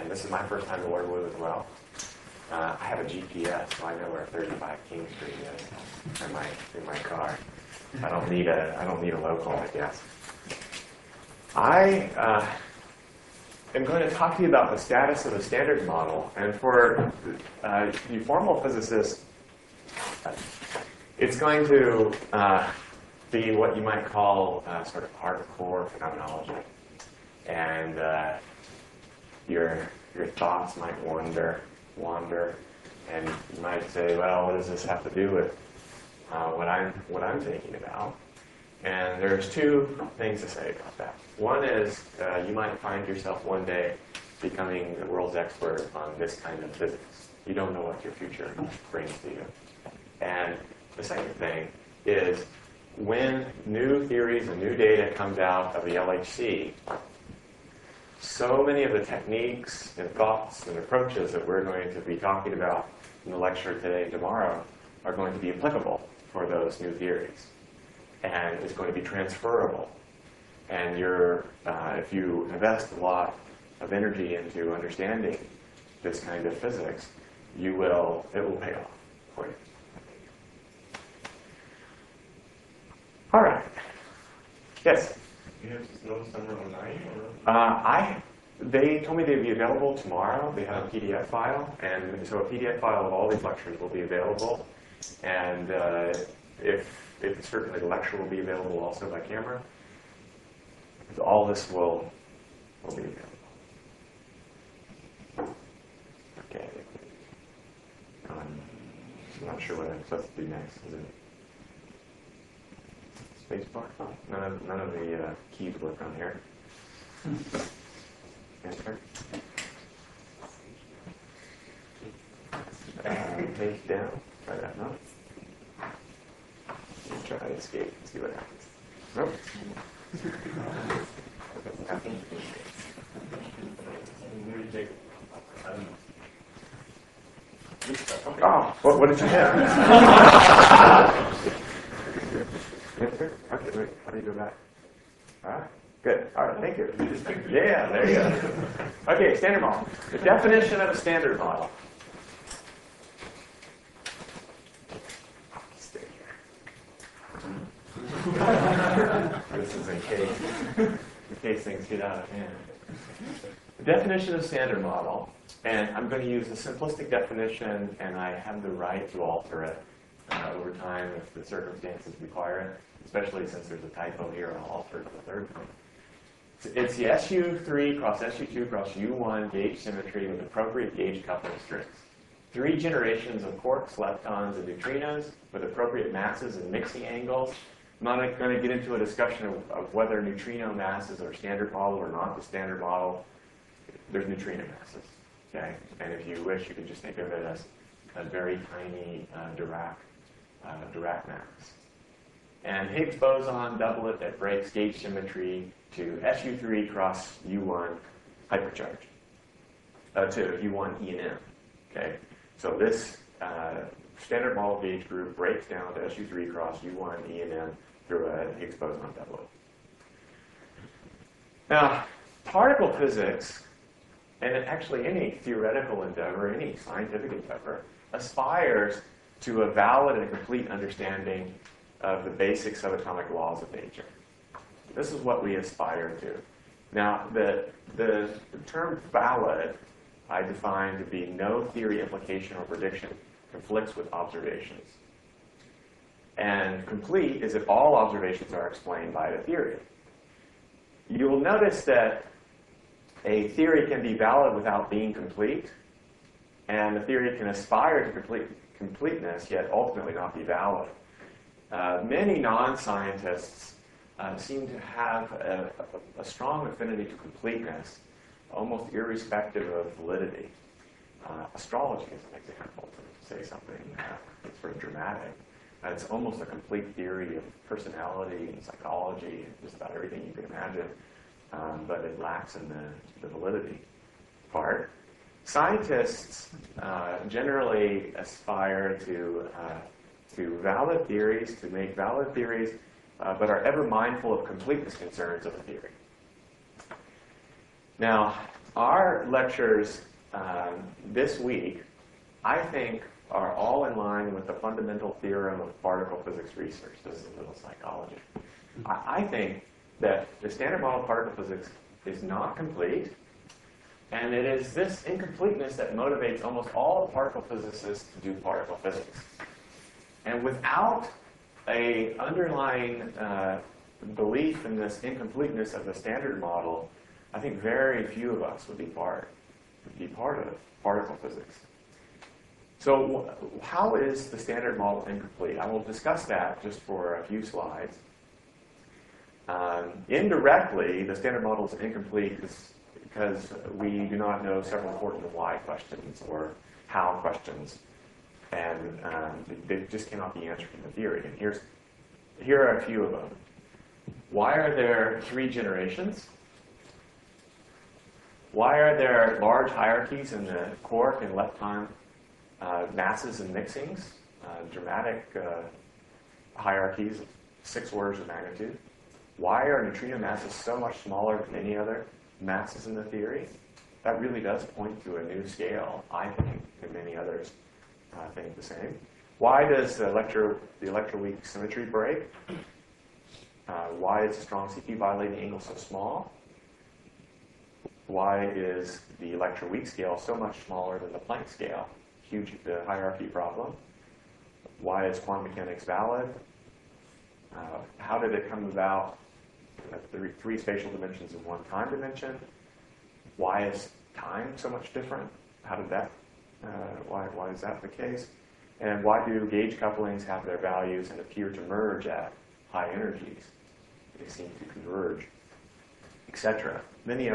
and this is my first time to Waterloo as well. I have a GPS, so I know where 35 King Street is in my car. I don't need a local, I guess. I am going to talk to you about the status of the Standard Model, and for you formal physicists, it's going to be what you might call sort of hardcore phenomenology, and your thoughts might wander, and you might say, well, what does this have to do with what I'm thinking about? And there's two things to say about that. One is you might find yourself one day becoming the world's expert on this kind of physics. You don't know what your future brings to you. And the second thing is when new theories and new data comes out of the LHC, so many of the techniques and thoughts and approaches that we're going to be talking about in the lecture today and tomorrow are going to be applicable for those new theories. And it's going to be transferable. And if you invest a lot of energy into understanding this kind of physics, it will pay off for you. All right. Yes? You have notes somewhere online? They told me they'd be available tomorrow. They have a PDF file, and so a PDF file of all these lectures will be available. And if certainly the lecture will be available also by camera, all this will be available. Okay. I'm not sure what I'm supposed to do next. Is it spacebar? Oh, none of the keys work on here. Enter. Page down. Try that. No. Try to escape and see what happens. Nope. What happens? Oh, what did you have? Enter? Okay, wait. How do you go back? All right. Good. All right, thank you. Yeah, there you go. Okay, Standard Model. The definition of a Standard Model. Stay here. This is in case things get out of hand. The definition of Standard Model, and I'm going to use a simplistic definition, and I have the right to alter it over time if the circumstances require it, especially since there's a typo here. I'll alter the third one. It's the SU3 cross SU2 cross U1 gauge symmetry with appropriate gauge coupling strings. 3 generations of quarks, leptons, and neutrinos with appropriate masses and mixing angles. I'm not going to get into a discussion of whether neutrino masses are standard model or not the standard model. There's neutrino masses, okay? And if you wish, you can just think of it as a very tiny Dirac mass. And Higgs boson doublet that breaks gauge symmetry to SU3 cross U1 hypercharge to U1 E and M. Okay, so this standard model gauge group breaks down to SU3 cross U1 E and M through a Higgs boson doublet. Now, particle physics, and actually any theoretical endeavor, any scientific endeavor, aspires to a valid and complete understanding of the basic subatomic laws of nature. This is what we aspire to. Now, the term valid, I define to be no theory, implication, or prediction conflicts with observations. And complete is if all observations are explained by the theory. You will notice that a theory can be valid without being complete, and the theory can aspire to completeness, yet ultimately not be valid. Many non-scientists seem to have a strong affinity to completeness, almost irrespective of validity. Astrology is an example, to say something that's very dramatic. It's almost a complete theory of personality and psychology and just about everything you can imagine, but it lacks in the validity part. Scientists generally aspire to valid theories, to make valid theories, but are ever mindful of completeness concerns of a theory. Now, our lectures this week, I think, are all in line with the fundamental theorem of particle physics research. This is a little psychology. I think that the standard model of particle physics is not complete, and it is this incompleteness that motivates almost all particle physicists to do particle physics. And without a underlying belief in this incompleteness of the standard model, I think very few of us would be part of particle physics. So how is the standard model incomplete? I will discuss that just for a few slides. Indirectly, the standard model is incomplete because we do not know several important why questions or how questions, and they just cannot be answered in the theory. And here are a few of them. Why are there 3 generations? Why are there large hierarchies in the quark and lepton masses and mixings? Dramatic hierarchies of 6 orders of magnitude. Why are neutrino masses so much smaller than any other masses in the theory? That really does point to a new scale, I think, and many others think the same. Why does the electroweak symmetry break? Why is the strong CP violating angle so small? Why is the electroweak scale so much smaller than the Planck scale? Huge hierarchy problem. Why is quantum mechanics valid? How did it come about that 3 spatial dimensions in 1 time dimension? Why is time so much different? How did that? Why is that the case? And why do gauge couplings have their values and appear to merge at high energies? They seem to converge, etc. Many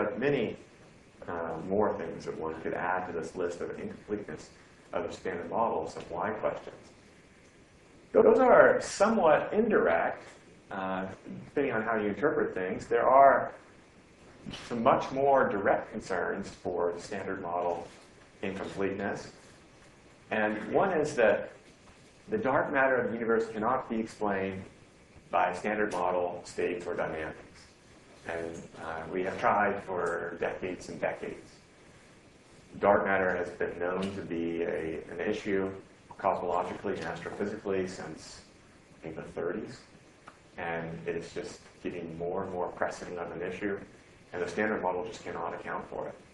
more things that one could add to this list of incompleteness of the standard models of why questions. Those are somewhat indirect, depending on how you interpret things. There are some much more direct concerns for the standard model incompleteness. And one is that the dark matter of the universe cannot be explained by standard model states or dynamics. And we have tried for decades and decades. Dark matter has been known to be an issue cosmologically and astrophysically since, I think, the 30s. And it is just getting more and more pressing of an issue. And the standard model just cannot account for it.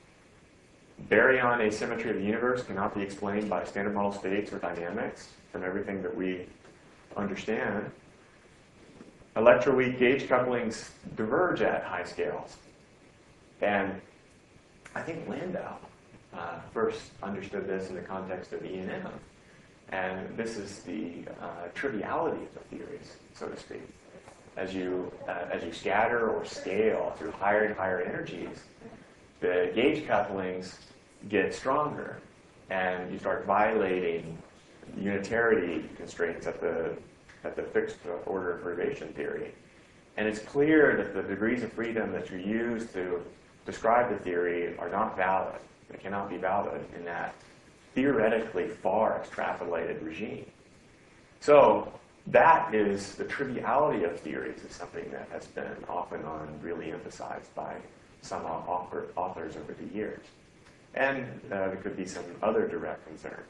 Baryon asymmetry of the universe cannot be explained by standard model states or dynamics from everything that we understand. Electroweak gauge couplings diverge at high scales. And I think Landau first understood this in the context of E&M. And this is the triviality of the theories, so to speak. As you scatter or scale through higher and higher energies, the gauge couplings get stronger, and you start violating unitarity constraints at the fixed order of perturbation theory. And it's clear that the degrees of freedom that you use to describe the theory are not valid. They cannot be valid in that theoretically far extrapolated regime. So that is the triviality of theories is something that has been off and on really emphasized by some authors over the years. And there could be some other direct concerns.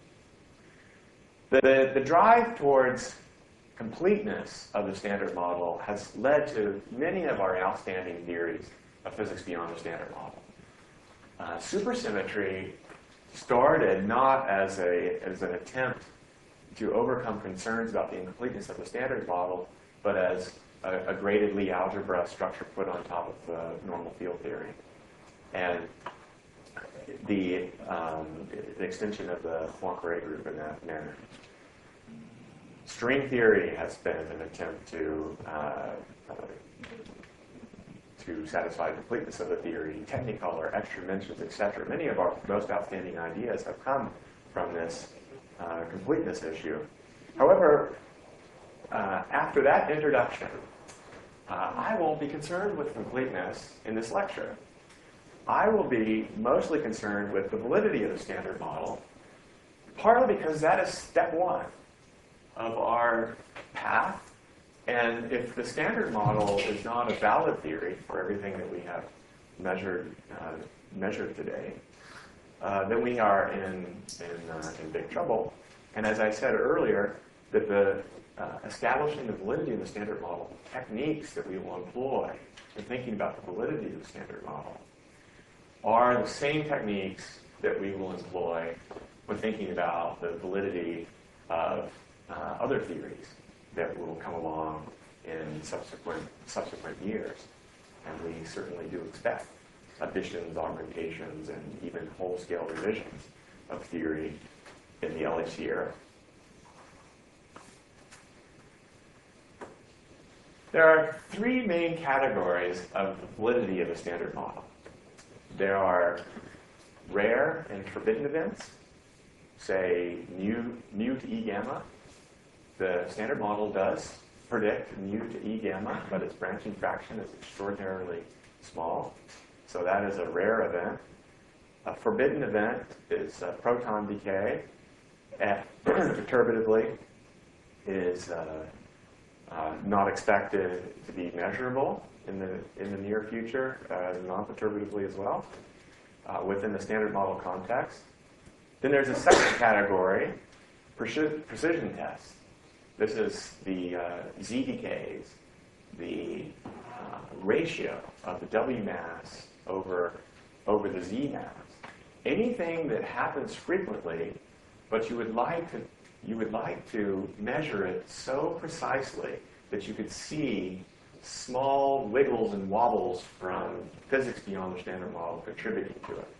The drive towards completeness of the standard model has led to many of our outstanding theories of physics beyond the standard model. Supersymmetry started not as an attempt to overcome concerns about the incompleteness of the standard model, but as a graded Lie algebra structure put on top of normal field theory. And the extension of the Poincare group in that manner. String theory has been an attempt to satisfy completeness of the theory, technicolor, extra dimensions, etc. Many of our most outstanding ideas have come from this completeness issue. However, after that introduction, I won't be concerned with completeness in this lecture. I will be mostly concerned with the validity of the standard model, partly because that is step 1 of our path. And if the standard model is not a valid theory for everything that we have measured today, then we are in big trouble. And as I said earlier, that the establishing the validity of the standard model techniques that we will employ in thinking about the validity of the standard model are the same techniques that we will employ when thinking about the validity of other theories that will come along in subsequent years. And we certainly do expect additions, augmentations, and even whole-scale revisions of theory in the LHC era. There are three main categories of the validity of a standard model. There are rare and forbidden events, say mu to E gamma. The standard model does predict mu to E gamma, but its branching fraction is extraordinarily small. So that is a rare event. A forbidden event is proton decay. Perturbatively is not expected to be measurable in the near future, non-perturbatively as well, within the standard model context. Then there's a second category, precision tests. This is the Z decays, the ratio of the W mass over the Z mass. Anything that happens frequently, but you would like to measure it so precisely that you could see small wiggles and wobbles from physics beyond the standard model contributing to it.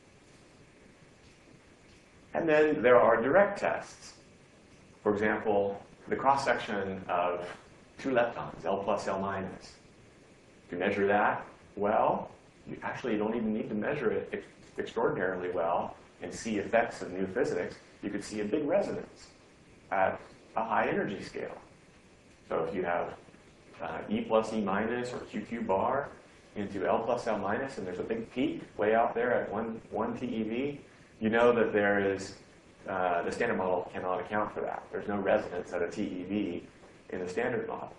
And then there are direct tests. For example, the cross-section of two leptons, L plus, L minus. To measure that well, you don't even need to measure it extraordinarily well and see effects of new physics. You could see a big resonance at a high energy scale. So if you have E plus E minus or QQ bar into L plus L minus, and there's a big peak way out there at 1 TeV, you know that there is, the standard model cannot account for that. There's no resonance at a TeV in the standard model.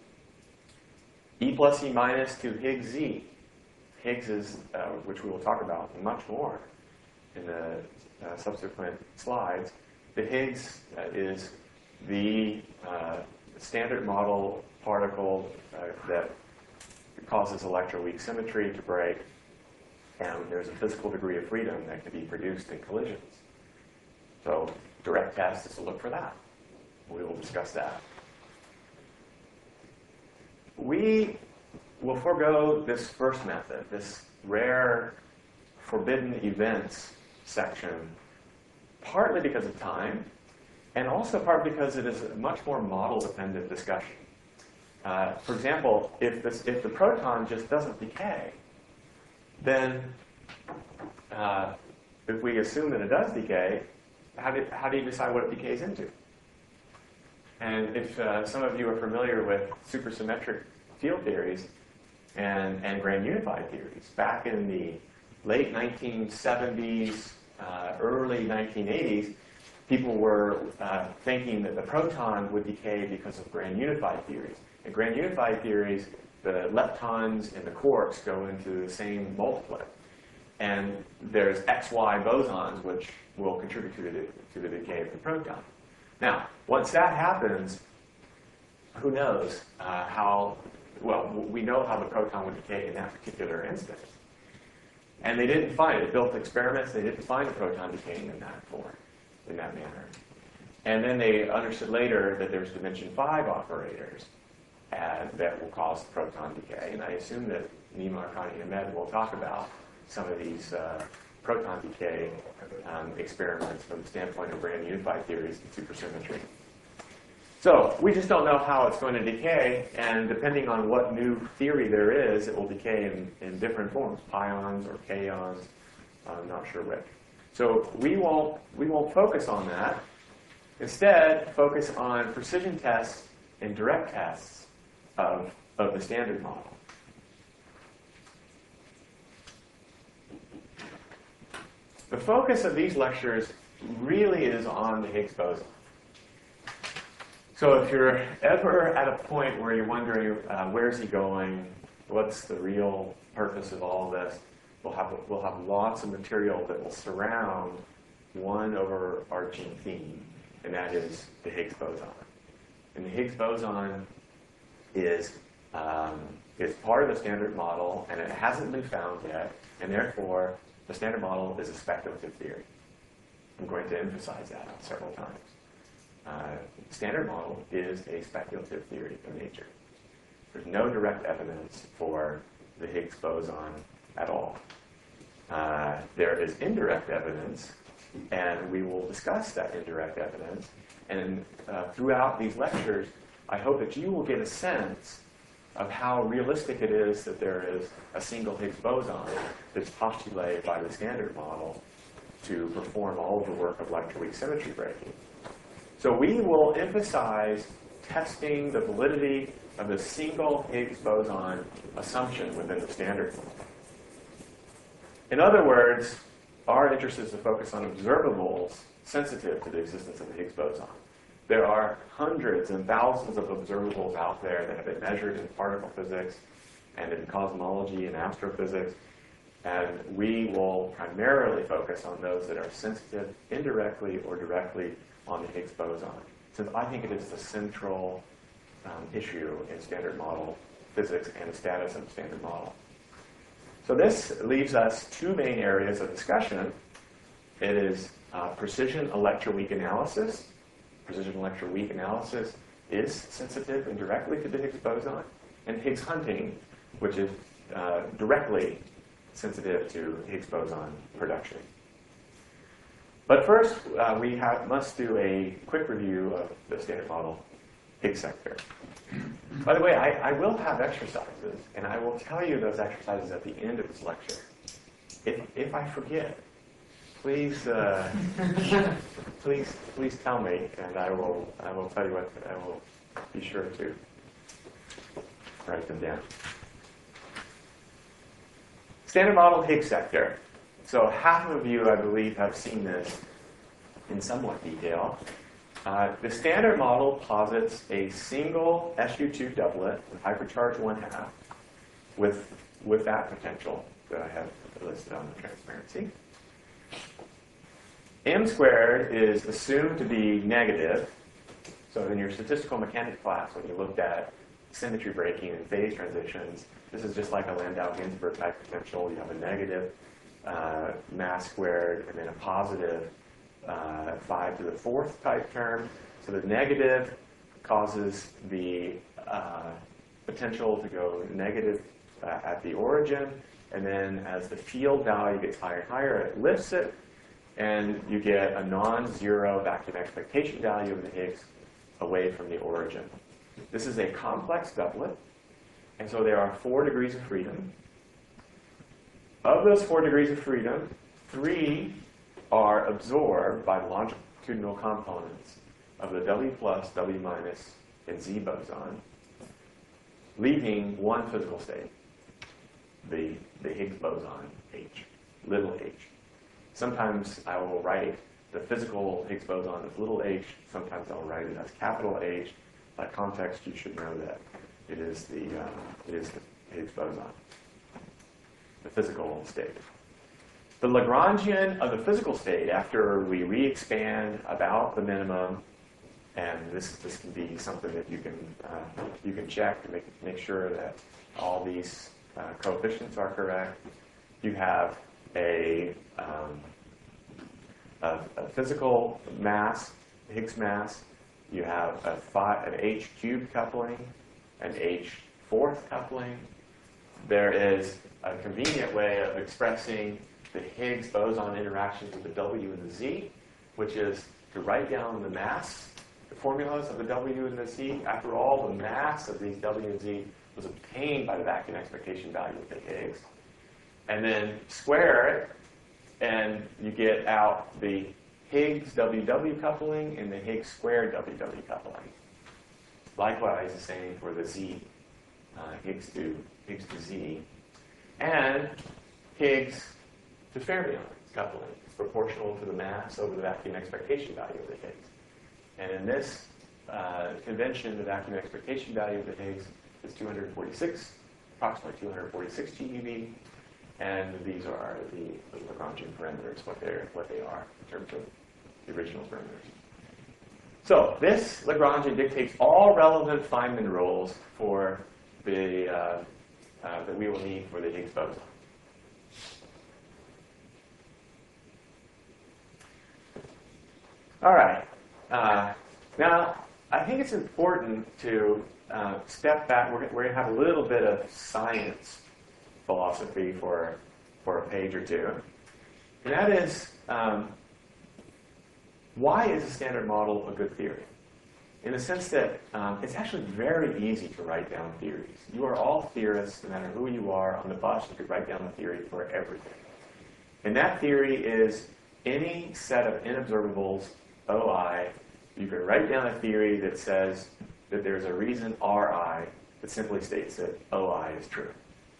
E plus E minus to Higgs Z. Higgs is, which we will talk about much more in the subsequent slides. The Higgs is the standard model particle that causes electroweak symmetry to break, and there's a physical degree of freedom that can be produced in collisions. So direct test is to look for that. We will discuss that. We will forego this first method, this rare forbidden events section, partly because of time, and also partly because it is a much more model-dependent discussion. For example, if the proton just doesn't decay, then if we assume that it does decay, how do you decide what it decays into? And if some of you are familiar with supersymmetric field theories and grand unified theories, back in the late 1970s, early 1980s, people were thinking that the proton would decay because of grand unified theories. In grand unified theories, the leptons and the quarks go into the same multiplet. And there's XY bosons, which will contribute to the decay of the proton. Now, once that happens, who knows we know how the proton would decay in that particular instance. And they didn't find it. Built experiments, they didn't find the proton decaying in that form, in that manner. And then they understood later that there's dimension 5 operators that will cause the proton decay. And I assume that Nima, Arkani, and Ahmed will talk about some of these proton decay experiments from the standpoint of grand unified theories and supersymmetry. So we just don't know how it's going to decay, and depending on what new theory there is, it will decay in different forms, pions or kaons, I'm not sure which. So we won't focus on that. Instead, focus on precision tests and direct tests of the standard model. The focus of these lectures really is on the Higgs boson. So if you're ever at a point where you're wondering where's he going, What's the real purpose of all this? We'll have lots of material that will surround one overarching theme, and that is the Higgs boson. And the Higgs boson is part of the Standard Model, and it hasn't been found yet, and therefore the Standard Model is a speculative theory. I'm going to emphasize that several times. Standard Model is a speculative theory of nature. There's no direct evidence for the Higgs boson at all. There is indirect evidence, and we will discuss that indirect evidence. And throughout these lectures, I hope that you will get a sense of how realistic it is that there is a single Higgs boson that's postulated by the Standard Model to perform all of the work of electroweak symmetry breaking. So we will emphasize testing the validity of the single Higgs boson assumption within the Standard Model. In other words, our interest is to focus on observables sensitive to the existence of the Higgs boson. There are hundreds and thousands of observables out there that have been measured in particle physics and in cosmology and astrophysics, and we will primarily focus on those that are sensitive indirectly or directly on the Higgs boson, since I think it is the central issue in Standard Model physics and the status of the Standard Model. So this leaves us two main areas of discussion. It is precision electroweak analysis. Precision electroweak analysis is sensitive indirectly to the Higgs boson, and Higgs hunting, which is directly sensitive to Higgs boson production. But first, we must do a quick review of the Standard Model Higgs sector. By the way, I will have exercises, and I will tell you those exercises at the end of this lecture. If I forget, please please tell me, and I will tell you what. I will be sure to write them down. Standard Model Higgs sector. So half of you, I believe, have seen this in somewhat detail. The Standard Model posits a single SU2 doublet with hypercharge 1/2 with that potential that I have listed on the transparency. M squared is assumed to be negative. So in your statistical mechanics class, when you looked at symmetry breaking and phase transitions, this is just like a Landau-Ginzburg type potential. You have a negative mass squared and then a positive 5 to the 4th type term. So the negative causes the potential to go negative at the origin, and then as the field value gets higher and higher, it lifts it, and you get a non-zero vacuum expectation value of the Higgs away from the origin. This is a complex doublet, and so there are 4 degrees of freedom. Of those 4 degrees of freedom, 3 are absorbed by the longitudinal components of the W+, W-, and Z boson, leaving one physical state, the Higgs boson, H, little h. Sometimes I will write the physical Higgs boson as little h. Sometimes I'll write it as capital H. By context, you should know that it is the Higgs boson, the physical state. The Lagrangian of the physical state, after we re-expand about the minimum, and this can be something that you can check to make sure that all these coefficients are correct. You have a physical mass, Higgs mass. You have an H cubed coupling, an H 4th coupling. There is a convenient way of expressing the Higgs boson interactions with the W and the Z, which is to write down the mass, the formulas of the W and the Z. After all, the mass of these W and Z was obtained by the vacuum expectation value of the Higgs. And then square it, and you get out the Higgs WW coupling and the Higgs squared WW coupling. Likewise, the same for the Z, Higgs to Z, and Higgs to fermions coupling, proportional to the mass over the vacuum expectation value of the Higgs. And in this convention, the vacuum expectation value of the Higgs is 246 approximately 246 GeV, and these are the Lagrangian parameters, what they are in terms of the original parameters. So this Lagrangian dictates all relevant Feynman rules for the that we will need for the Higgs boson. All right. Now, I think it's important to step back. We're going to have a little bit of science philosophy for a page or two. And that is, why is a standard model a good theory? In the sense that it's actually very easy to write down theories. You are all theorists, no matter who you are on the bus, you could write down a theory for everything. And that theory is any set of inobservables, OI, you can write down a theory that says that there's a reason RI that simply states that OI is true.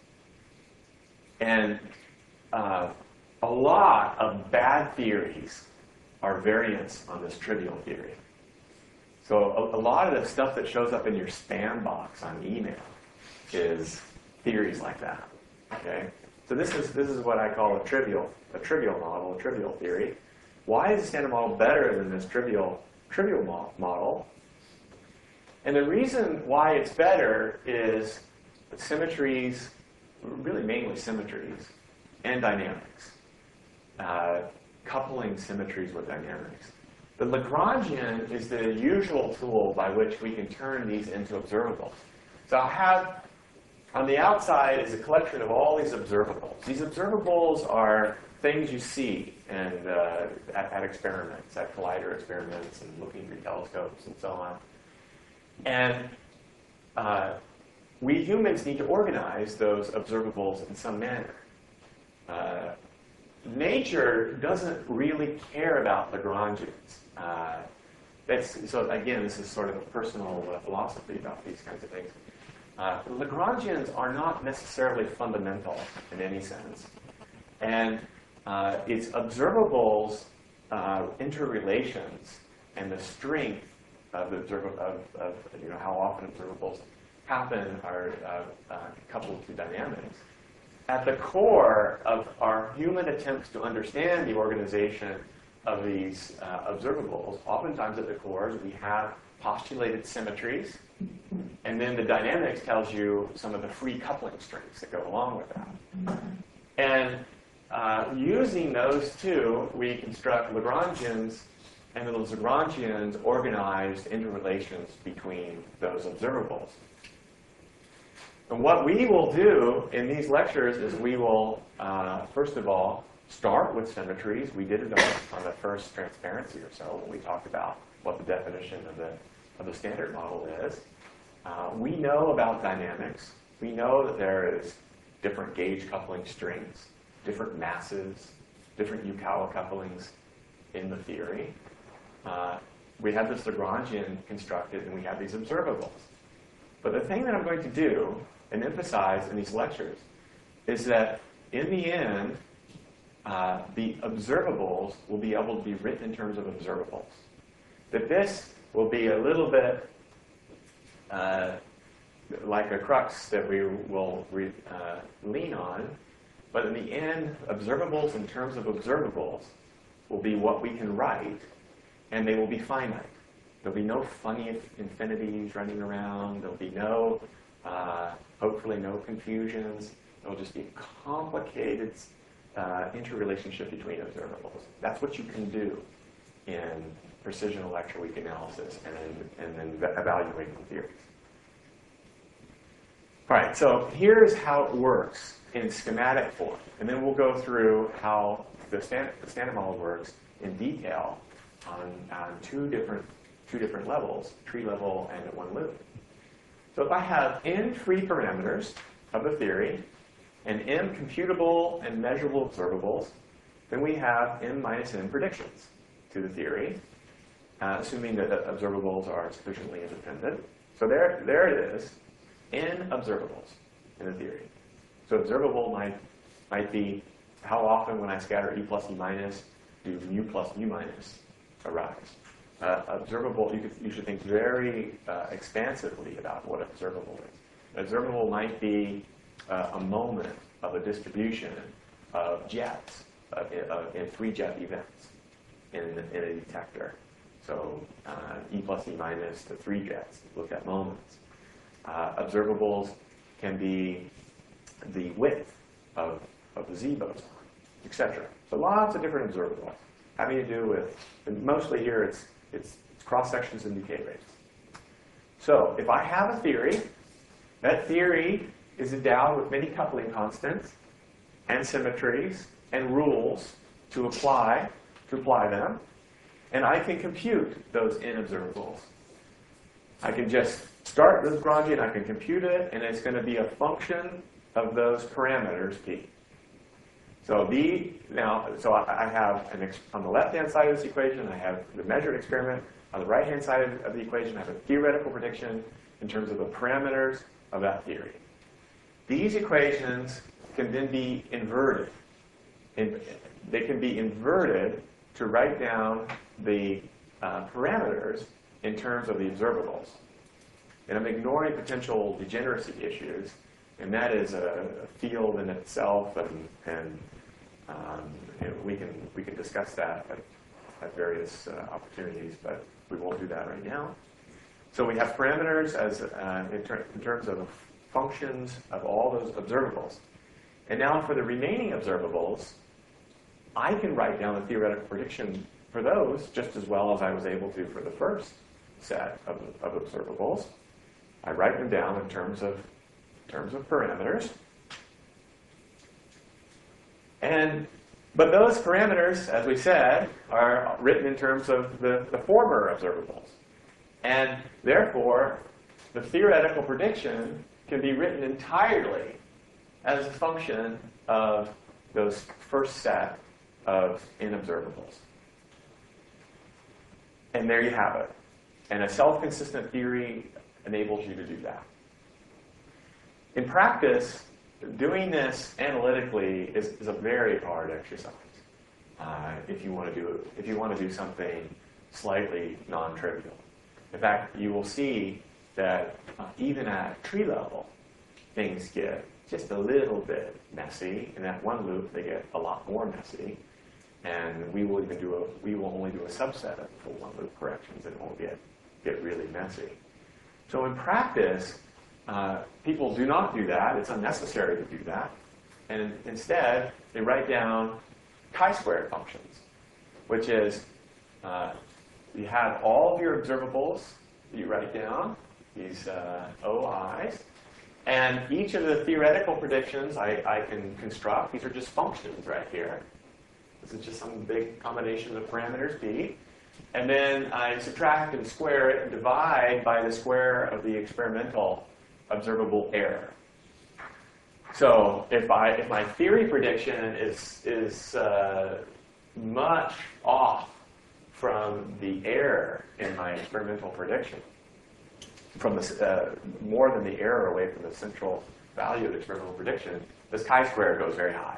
And a lot of bad theories are variants on this trivial theory. So a lot of the stuff that shows up in your spam box on email is theories like that. Okay? So this is what I call a trivial model, a trivial theory. Why is the standard model better than this trivial model? And the reason why it's better is symmetries, really mainly symmetries, and dynamics. Coupling symmetries with dynamics. The Lagrangian is the usual tool by which we can turn these into observables. So I have, on the outside is a collection of all these observables. These observables are things you see and at experiments, at collider experiments and looking through telescopes and so on. And we humans need to organize those observables in some manner. Nature doesn't really care about Lagrangians. So again, this is sort of a personal philosophy about these kinds of things. Lagrangians are not necessarily fundamental in any sense. And it's observables, interrelations, and the strength of how often observables happen are coupled to dynamics. At the core of our human attempts to understand the organization of these observables, oftentimes at the core we have postulated symmetries, and then the dynamics tells you some of the free coupling strengths that go along with that. And using those two, we construct Lagrangians, and those Lagrangians organized interrelations between those observables. And what we will do in these lectures is we will, first of all, start with symmetries. We did it on the first transparency or so when we talked about what the definition of the standard model is. We know about dynamics. We know that there is different gauge coupling strings, different masses, different Yukawa couplings in the theory. We have this Lagrangian constructed, and we have these observables. But the thing that I'm going to do and emphasize in these lectures is that in the end, the observables will be able to be written in terms of observables. That this will be a little bit like a crux that we will lean on, but in the end, observables in terms of observables will be what we can write, and they will be finite. There'll be no funny infinities running around. There'll be no, hopefully no confusions. There'll just be a complicated interrelationship between observables. That's what you can do in precision electroweak analysis and then evaluating theories. All right, so here's how it works in schematic form. And then we'll go through how the standard model works in detail on two different levels, tree level and at one loop. So if I have n free parameters of the theory and m computable and measurable observables, then we have m minus n predictions to the theory, assuming that the observables are sufficiently independent. So there it is, n observables in the theory. So observable might be how often when I scatter E plus E minus do mu plus mu minus arise. Observable, you should think very expansively about what observable is. Observable might be a moment of a distribution of jets in 3 jet events in a detector. So E plus E minus to 3 jets, look at moments. Observables can be the width of the Z boson, etc. So lots of different observables having to do with, and mostly here it's cross-sections and decay rates. So if I have a theory, that theory is endowed with many coupling constants and symmetries and rules to apply them, and I can compute those in observables. I can just start the Lagrangian, and I can compute it, and it's going to be a function of those parameters P. So I have on the left-hand side of this equation, I have the measured experiment. On the right-hand side of the equation, I have a theoretical prediction in terms of the parameters of that theory. These equations can then be inverted. They can be inverted to write down the parameters in terms of the observables. And I'm ignoring potential degeneracy issues, and that is a field in itself, and we can discuss that at various opportunities, but we won't do that right now. So we have parameters as in terms of functions of all those observables. And now for the remaining observables, I can write down a theoretical prediction for those just as well as I was able to for the first set of observables. I write them down in terms of parameters. But those parameters, as we said, are written in terms of the former observables. And therefore, the theoretical prediction can be written entirely as a function of those first set of inobservables. And there you have it. And a self-consistent theory enables you to do that. In practice, doing this analytically is a very hard exercise. If you want to do something slightly non-trivial. In fact, you will see that even at tree level, things get just a little bit messy. In that one loop, they get a lot more messy. And we will only do a subset of full one loop corrections, and it won't get really messy. So in practice, people do not do that. It's unnecessary to do that. And instead, they write down chi-squared functions, which is you have all of your observables that you write down, these OIs, and each of the theoretical predictions I can construct. These are just functions right here. This is just some big combination of parameters, P. And then I subtract and square it and divide by the square of the experimental observable error. So if my theory prediction is much off from the error in my experimental prediction, from the more than the error away from the central value of the experimental prediction, this chi-square goes very high.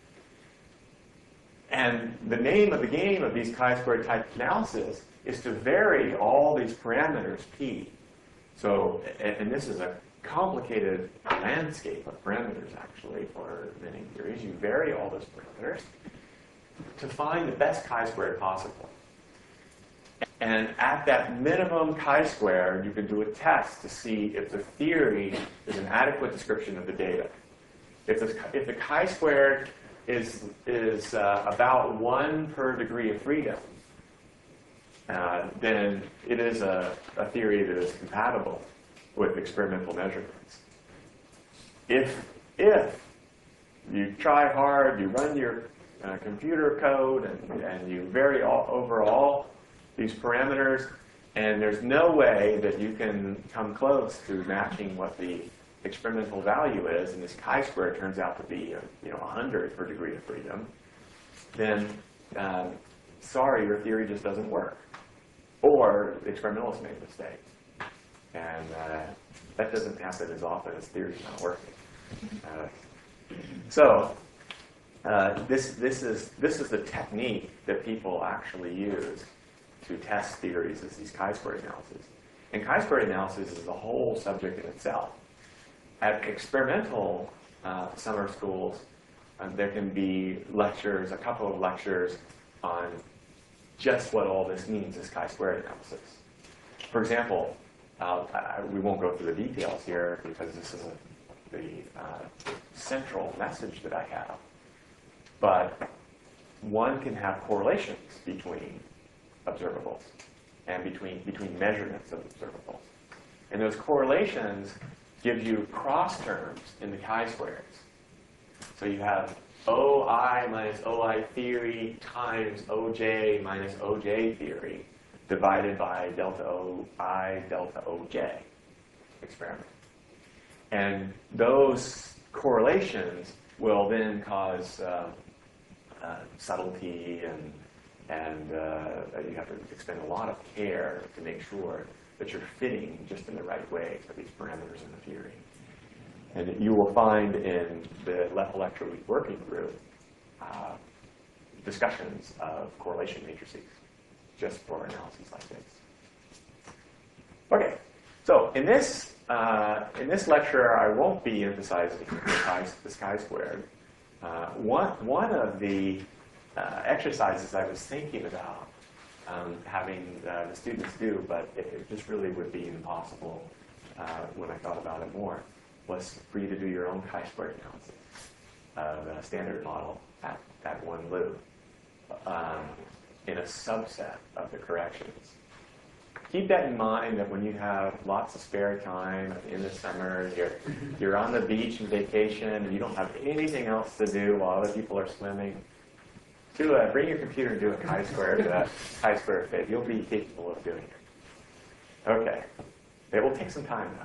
And the name of the game of these chi-square type analysis is to vary all these parameters P. So, and this is a complicated landscape of parameters, actually, for many theories. You vary all those parameters to find the best chi-square possible. And at that minimum chi-square, you can do a test to see if the theory is an adequate description of the data. If the chi-square is about 1 per degree of freedom, then it is a theory that is compatible with experimental measurements. If you try hard, you run your computer code, and you vary over all these parameters, and there's no way that you can come close to matching what the experimental value is, and this chi-square turns out to be 100 per degree of freedom, then sorry, your theory just doesn't work. Or the experimentalists made a mistake. And that doesn't happen as often as theory's not working. This is the technique that people actually use to test theories, is these chi-square analyses. And chi-square analysis is a whole subject in itself. At experimental summer schools, there can be lectures, a couple of lectures on just what all this means, this chi-squared analysis. For example, we won't go through the details here because this isn't the central message that I have. But one can have correlations between observables and between measurements of observables. And those correlations give you cross terms in the chi-squareds. So you have OI minus OI theory times OJ minus OJ theory divided by delta OI delta OJ experiment. And those correlations will then cause subtlety, and you have to expend a lot of care to make sure that you're fitting just in the right way for these parameters in the theory. And you will find in the left electroweak working group discussions of correlation matrices just for analyses like this. Okay, so in this lecture, I won't be emphasizing the chi-squared. One of the exercises I was thinking about having the students do, but it just really would be impossible when I thought about it more, was for you to do your own chi-squared analysis of a standard model at one loop in a subset of the corrections. Keep that in mind that when you have lots of spare time in the summer, you're on the beach and vacation, and you don't have anything else to do while other people are swimming, bring your computer and do a chi-squared fit. You'll be capable of doing it. Okay. It will take some time, though.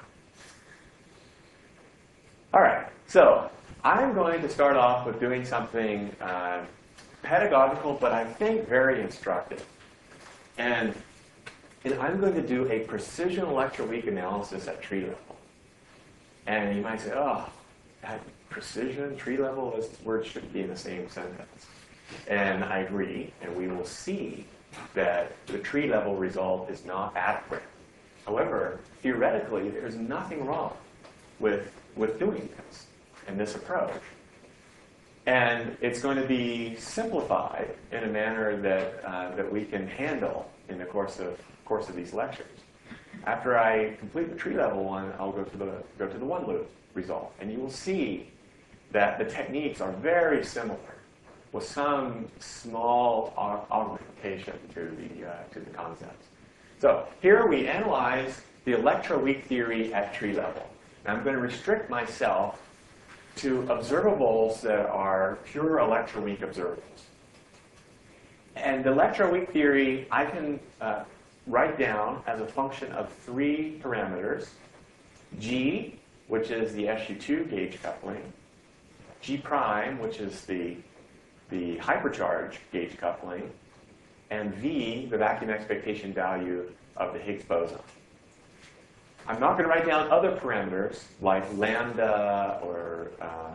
All right. So I'm going to start off with doing something pedagogical, but I think very instructive. And I'm going to do a precision electroweak analysis at tree level. And you might say, oh, at precision, tree level, those words shouldn't be in the same sentence. And I agree, and we will see that the tree level result is not adequate. However, theoretically, there's nothing wrong with doing this in this approach. And it's going to be simplified in a manner that we can handle in the course of these lectures. After I complete the tree level one, I'll go to the one loop result, and you will see that the techniques are very similar, with some small augmentation to the concepts. So here we analyze the electroweak theory at tree level. And I'm going to restrict myself to observables that are pure electroweak observables. And the electroweak theory I can write down as a function of three parameters: G, which is the SU2 gauge coupling; G prime, which is the hypercharge gauge coupling; and V, the vacuum expectation value of the Higgs boson. I'm not going to write down other parameters like lambda or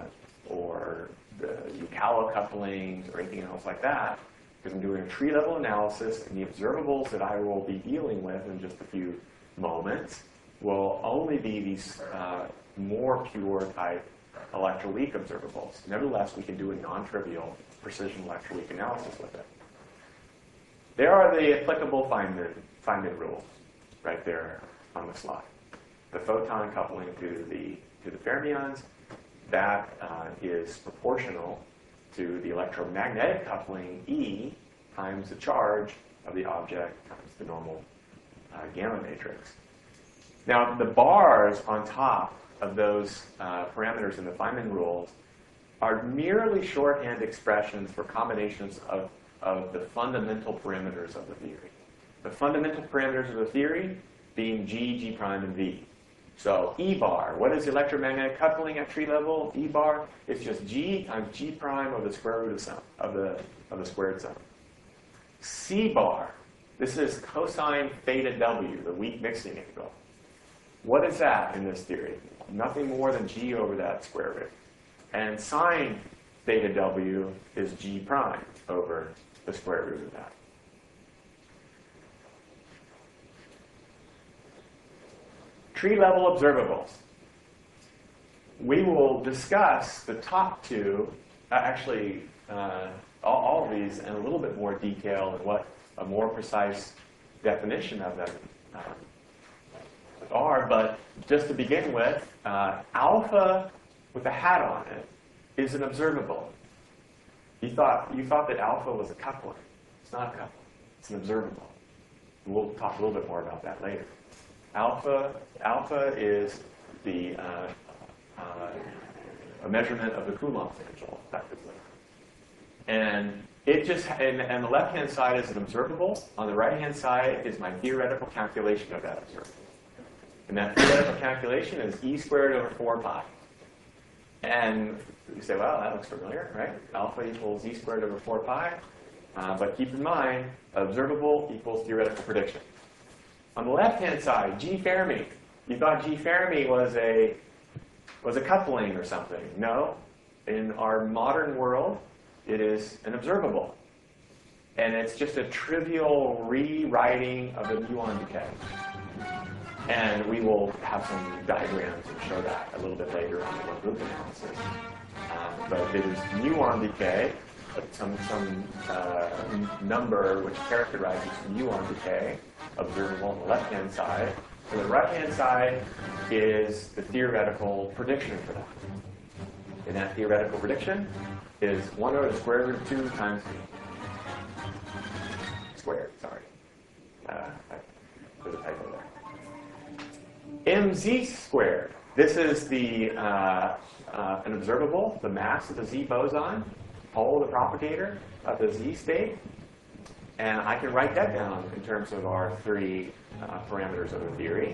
the Yukawa couplings or anything else like that, because I'm doing a tree-level analysis, and the observables that I will be dealing with in just a few moments will only be these more pure type electroweak observables. Nevertheless, we can do a non-trivial precision electroweak analysis with it. There are the applicable Feynman rules right there on the slide. The photon coupling to the fermions, that is proportional to the electromagnetic coupling E times the charge of the object times the normal gamma matrix. Now, the bars on top of those parameters in the Feynman rules are merely shorthand expressions for combinations of the fundamental parameters of the theory. The fundamental parameters of the theory being G, G prime, and V. So E bar, what is electromagnetic coupling at tree level? E bar, it's just G times G prime over the square root of sum of the squared sum. C bar, this is cosine theta W, the weak mixing angle. What is that in this theory? Nothing more than G over that square root. And sine theta W is G prime over the square root of that. Tree level observables. we will discuss the top two, all of these in a little bit more detail and what a more precise definition of them are. But just to begin with, alpha with a hat on it is an observable. You thought that alpha was a coupling. It's not a coupling. It's an observable. We'll talk a little bit more about that later. Alpha is a measurement of the Coulomb potential, effectively. And and the left-hand side is an observable. On the right-hand side is my theoretical calculation of that observable. And that theoretical calculation is e squared over 4 pi. And you say, well, that looks familiar, right? Alpha equals e squared over 4 pi. But keep in mind, observable equals theoretical prediction. On the left-hand side, G Fermi. You thought G Fermi was a coupling or something. No. In our modern world, it is an observable. And it's just a trivial rewriting of the muon decay. And we will have some diagrams and show that a little bit later on in the group analysis. But it is muon decay, some number which characterizes muon decay, observable on the left-hand side. And the right-hand side is the theoretical prediction for that. And that theoretical prediction is 1 over the square root of 2 times v. Squared, sorry. There's a typo there. Mz squared. This is an observable, the mass of the Z boson, pole, the propagator of the Z state. And I can write that down in terms of our 3 parameters of the theory.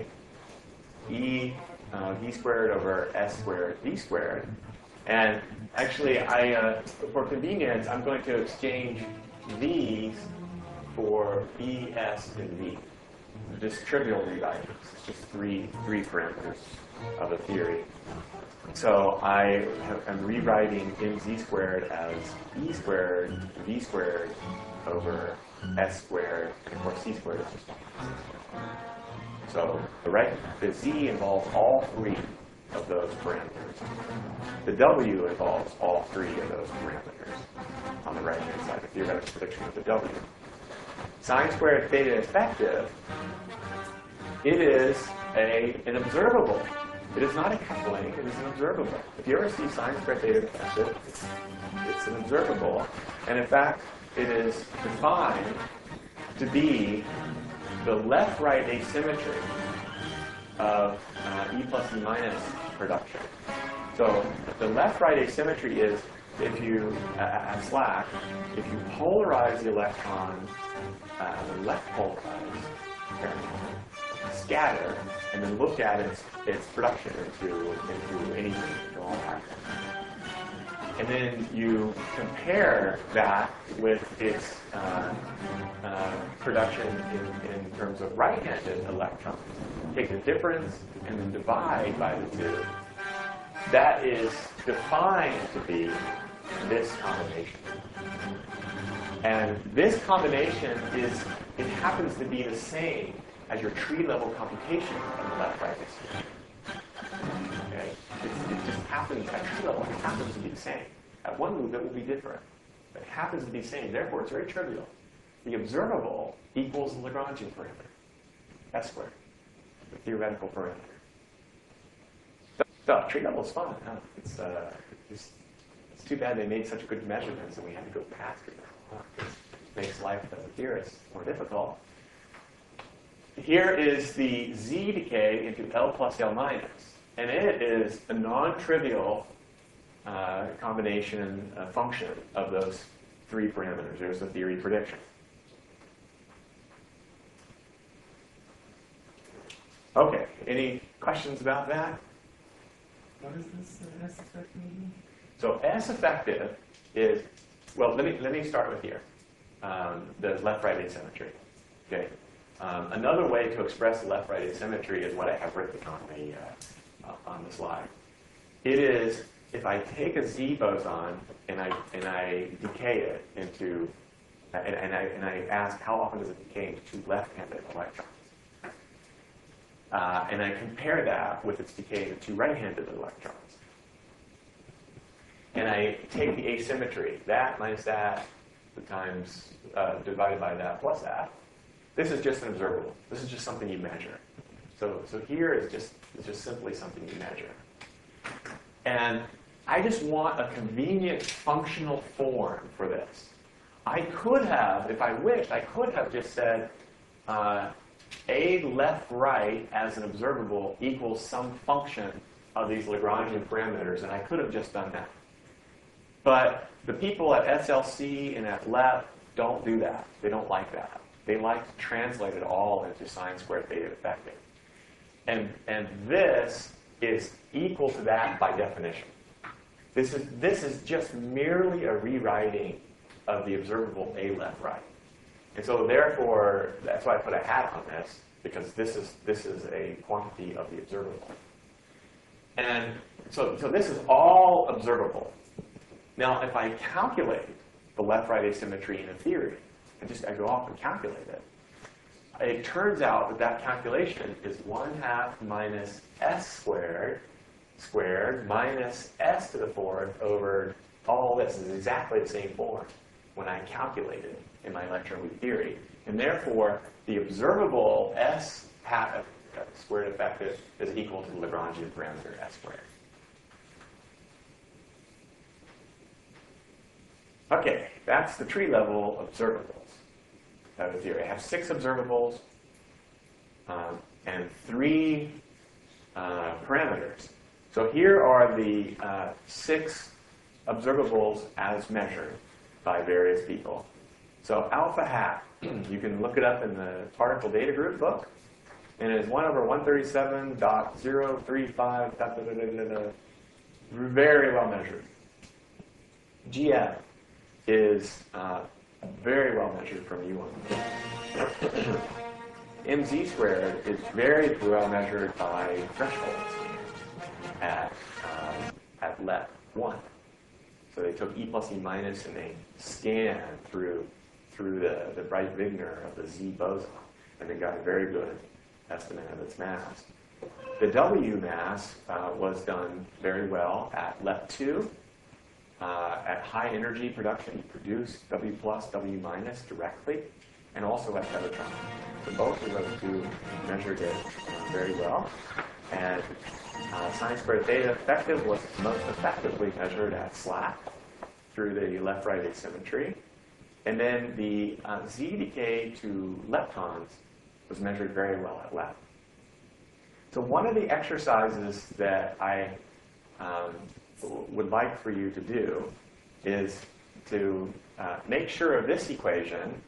E v squared over s squared v squared. And actually, for convenience, I'm going to exchange these for b, s, and v. Just trivial rewritings. It's just three parameters of a theory. So I am rewriting mz squared as e squared v squared over s squared, and of course c squared is just 1. So the z involves all 3 of those parameters. The w involves all 3 of those parameters on the right-hand side, the theoretical prediction of the w. Sine squared theta effective, it is an observable. It is not a coupling, it is an observable. If you ever see sine squared theta effective, it's an observable. And in fact, it is defined to be the left-right asymmetry of E plus E minus production. So the left-right asymmetry is if you, at slack, if you polarize the electron, the left polarized, scatter, and then look at its production into anything, into all atoms. And then you compare that with its production in terms of right-handed electrons. Take the difference and then divide by the 2. That is defined to be this combination. And this combination it happens to be the same as your tree-level computation of the left-right asymmetry. Okay? It just happens, at tree level, it happens to be the same. At one move, it will be different. But it happens to be the same. Therefore, it's very trivial. The observable equals the Lagrangian parameter, S squared, the theoretical parameter. So tree level is fun. Huh? It's too bad they made such good measurements and we had to go past tree level. It makes life as a theorist more difficult. Here is the Z decay into L plus L minus. And it is a non-trivial combination function of those 3 parameters. There's the theory prediction. Okay, any questions about that? What is this S effective mean? So S effective is, well, let me start with here, the left-right asymmetry. Okay. Another way to express the left-right asymmetry is what I have written on the slide. It is if I take a Z boson and I decay it into, and I ask how often does it decay into 2 left-handed electrons, and I compare that with its decay into 2 right-handed electrons. and I take the asymmetry, that minus that times divided by that plus that. This is just an observable. This is just something you measure. So here is just simply something you measure. And I just want a convenient functional form for this. I could have, if I wished, I could have just said A left-right as an observable equals some function of these Lagrangian parameters, and I could have just done that. But the people at SLC and at LEP don't do that. They don't like that. They like to translate it all into sine squared theta effective. And this is equal to that by definition. This is just merely a rewriting of the observable A left right. And so therefore, that's why I put a hat on this, because this is a quantity of the observable. And so this is all observable. Now, if I calculate the left-right asymmetry in a theory, I go off and calculate it, it turns out that calculation is 1/2 minus s squared minus s to the fourth over all this. Is exactly the same form when I calculate it in my electron weak theory. And therefore, the observable s hat squared effective is equal to the Lagrangian parameter s squared. Okay, that's the tree level observables of the theory. I have 6 observables and 3 parameters. So here are the 6 observables as measured by various people. So alpha hat, you can look it up in the particle data group book, and it's 1/137.035, very well measured. GF is very well measured from U1. MZ squared is very well measured by thresholds at LEP 1. So they took E plus E minus and they scanned through the Breit-Wigner of the Z boson, and they got a very good estimate of its mass. The W mass was done very well at LEP 2. At high energy production, you produce W plus, W minus directly, and also at Pevatron. So both of those two measured it very well. And sine squared theta effective was most effectively measured at SLAC through the left-right asymmetry. And then the Z decay to leptons was measured very well at LEP. So one of the exercises that I would like for you to do is to make sure of this equation.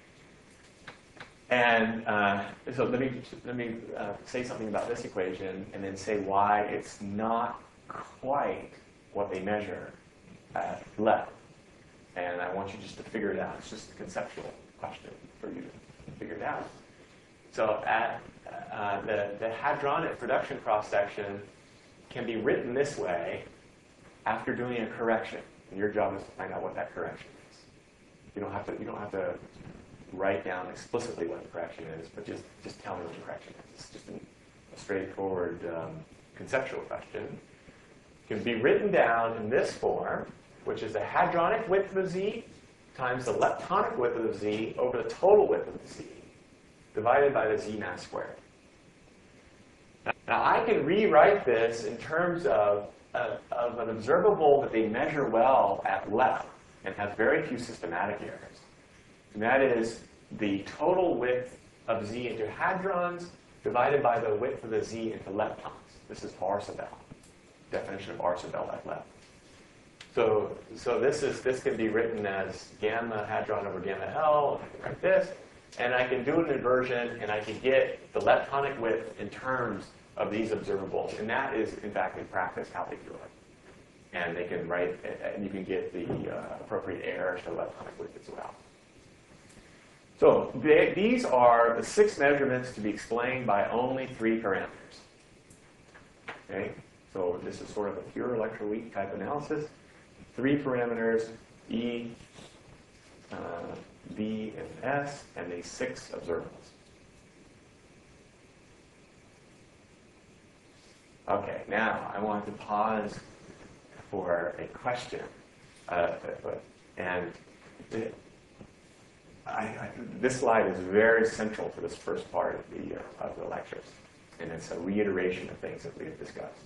And so let me say something about this equation and then say why it's not quite what they measure at LEP. And I want you just to figure it out. It's just a conceptual question for you to figure it out. So at the hadronic production cross-section can be written this way after doing a correction. And your job is to find out what that correction is. You don't have to write down explicitly what the correction is, but just tell me what the correction is. It's just a straightforward conceptual question. It can be written down in this form, which is the hadronic width of the Z times the leptonic width of the Z over the total width of the Z, divided by the Z mass squared. Now I can rewrite this in terms of an observable that they measure well at LEP and has very few systematic errors. And that is the total width of Z into hadrons divided by the width of the Z into leptons. This is Arsabel, definition of Arsabel at LEP. So this can be written as gamma hadron over gamma L, like this, and I can do an inversion and I can get the leptonic width in terms of these observables, and that is, in fact, in practice, how they do it. And they can write, and you can get the appropriate errors to leptonic width as well. So these are the 6 measurements to be explained by only 3 parameters. Okay, so this is sort of a pure electroweak type analysis. 3 parameters, E, B, and S, and the 6 observables. Okay, now I want to pause for a question. And this slide is very central to this first part of the lectures. And it's a reiteration of things that we have discussed.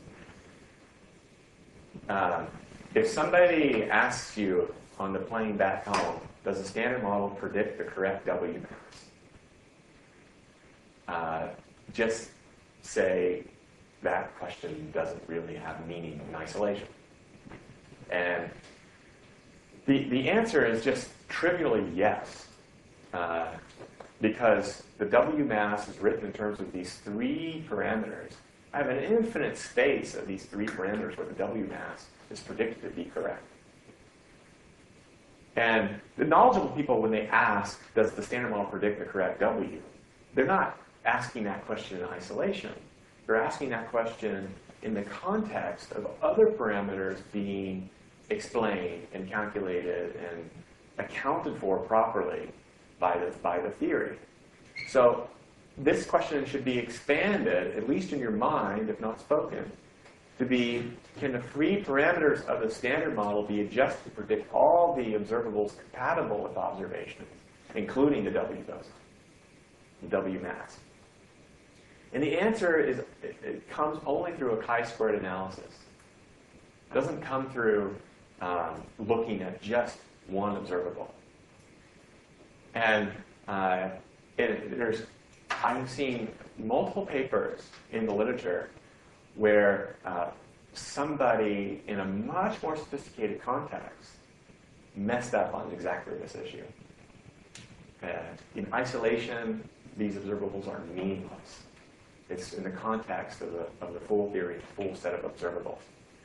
If somebody asks you on the plane back home, does the standard model predict the correct W mass? Just say that question doesn't really have meaning in isolation. And the answer is just trivially yes, because the W mass is written in terms of these three parameters. I have an infinite space of these three parameters where the W mass is predicted to be correct. And the knowledgeable people, when they ask, does the standard model predict the correct W, they're not asking that question in isolation. They're asking that question in the context of other parameters being explained and calculated and accounted for properly by the theory. So this question should be expanded, at least in your mind, if not spoken, to be, can the three parameters of the standard model be adjusted to predict all the observables compatible with observations, including the W dose, the W mass? And the answer is, it comes only through a chi-squared analysis. It doesn't come through looking at just one observable. And I've seen multiple papers in the literature where somebody in a much more sophisticated context messed up on exactly this issue. In isolation, these observables are meaningless. It's in the context of the full theory, full set of observables.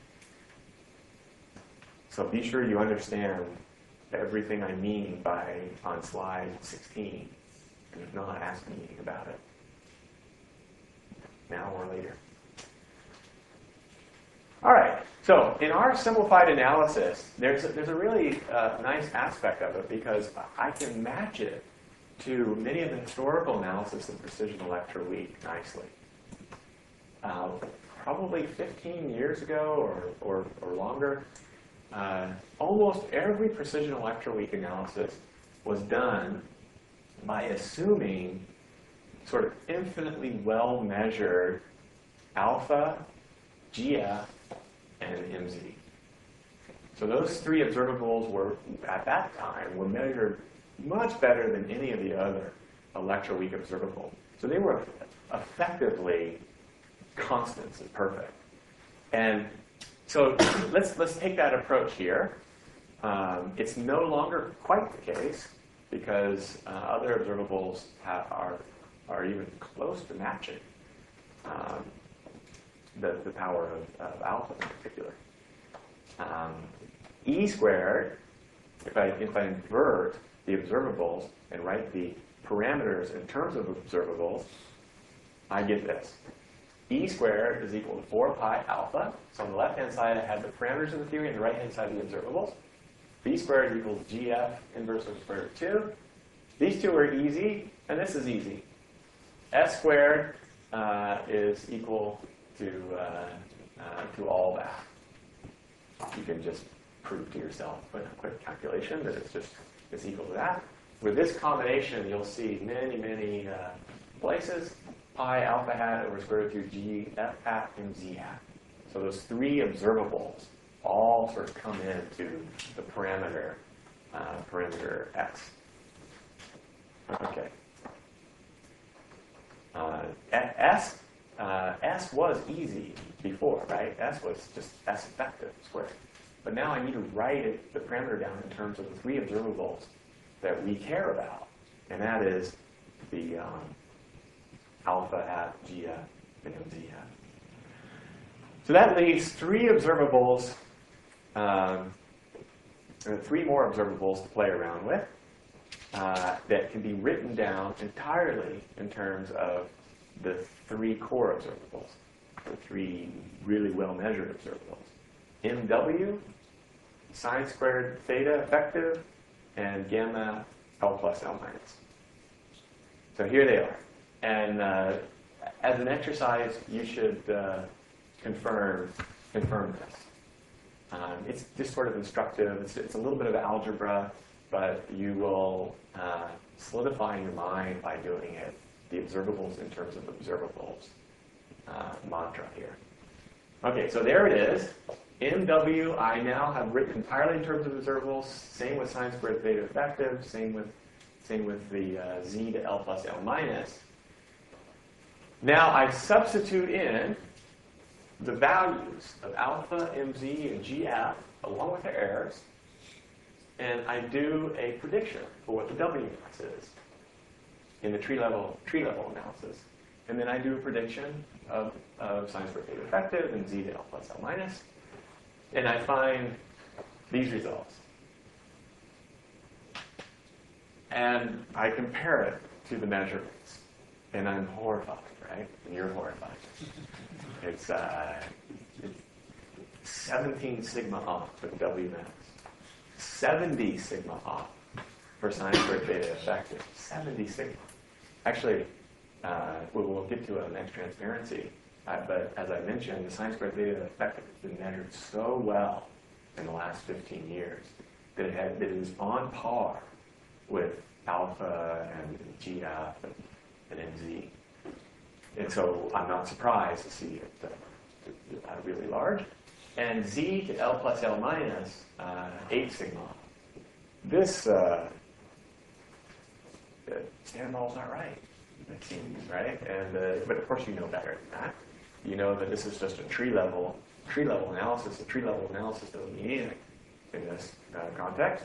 So be sure you understand everything I mean on slide 16. And if not, ask me about it now or later. All right, so in our simplified analysis, there's a really nice aspect of it because I can match it to many of the historical analysis of precision electroweak nicely. Probably 15 years ago or longer, almost every precision electroweak analysis was done by assuming sort of infinitely well-measured alpha, GF, and MZ. So those three observables were, at that time, were measured much better than any of the other electroweak observables. So they were effectively constants and perfect. And so let's take that approach here. It's no longer quite the case because other observables are even close to matching the power of alpha in particular. E squared, if I invert the observables and write the parameters in terms of observables, I get this. E squared is equal to 4 pi alpha. So on the left-hand side, I have the parameters of the theory, and the right-hand side, the observables. B squared equals GF inverse of square root 2. These two are easy, and this is easy. S squared is equal to all that. You can just prove to yourself with a quick calculation that it's equal to that. With this combination, you'll see many places. Pi alpha hat over square root 2 G F hat and Z hat. So those three observables all sort of come into the parameter X. Okay. S was easy before, right? S was just S effective squared. But now I need to write the parameter down in terms of the three observables that we care about. And that is the alpha hat, GF, and MZ hat. So that leaves three observables, three more observables to play around with that can be written down entirely in terms of the three core observables, the three really well-measured observables. MW, sine squared theta effective, and gamma L plus L minus. So here they are. And as an exercise, you should confirm this. It's just sort of instructive. It's a little bit of algebra, but you will solidify in your mind by doing it the observables in terms of observables mantra here. Okay, so there it is. MW, I now have written entirely in terms of observables. Same with sine squared theta effective. Same with the z to L plus L minus. Now I substitute in the values of alpha, mz, and gf along with their errors, and I do a prediction for what the W max is in the tree level analysis. And then I do a prediction of sine squared theta effective and z to L plus L minus. And I find these results. And I compare it to the measurements. And I'm horrified, right? And you're horrified. It's 17 sigma off for the W max. 70 sigma off for sine squared theta effective. 70 sigma. Actually, we'll get to it next transparency. But as I mentioned, the sine squared theta effective has been measured so well in the last 15 years that it is on par with alpha and GF and MZ. And so I'm not surprised to see it really large. And Z to L plus L minus, 8 sigma. This Stanimul's not right, it seems, right? And but of course you know better than that. You know that this is just a tree level analysis. A tree level analysis doesn't mean anything in this context.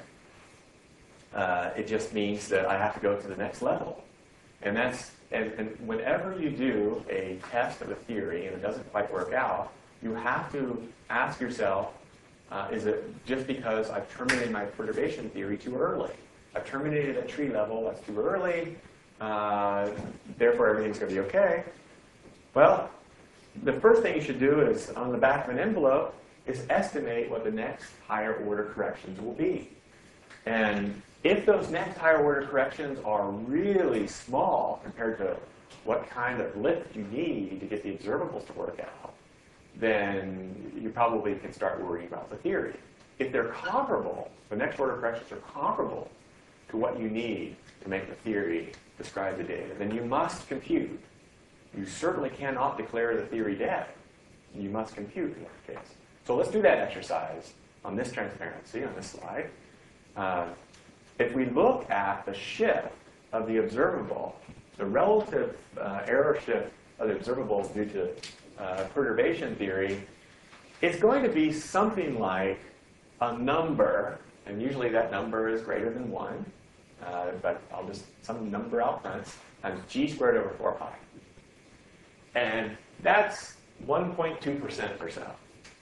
It just means that I have to go to the next level, and whenever you do a test of a theory and it doesn't quite work out, you have to ask yourself, is it just because I've terminated my perturbation theory too early? I've terminated at tree level, that's too early, therefore everything's going to be okay. Well, the first thing you should do is, on the back of an envelope, is estimate what the next higher order corrections will be. And if those next higher order corrections are really small compared to what kind of lift you need to get the observables to work out, then you probably can start worrying about the theory. If they're comparable, the next order corrections are comparable to what you need to make the theory describe the data, then you must compute. You certainly cannot declare the theory dead. You must compute in that case. So let's do that exercise on this transparency, on this slide. If we look at the shift of the observable, the relative error shift of the observable due to perturbation theory, it's going to be something like a number, and usually that number is greater than 1, but I'll just some number out front, times g squared over 4 pi. And that's 1.2% or so.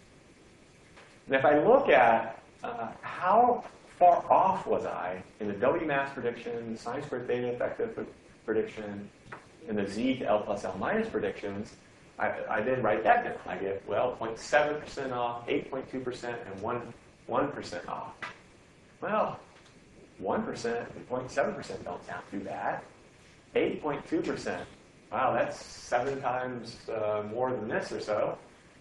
And if I look at how far off was I in the W mass prediction, sine squared theta effective prediction, and the Z to L plus L minus predictions, I then write that down. I get, well, 0.7% off, 8.2%, and 1% off. Well, 1% and 0.7% don't sound too bad. 8.2%. Wow, that's 7 times more than this or so.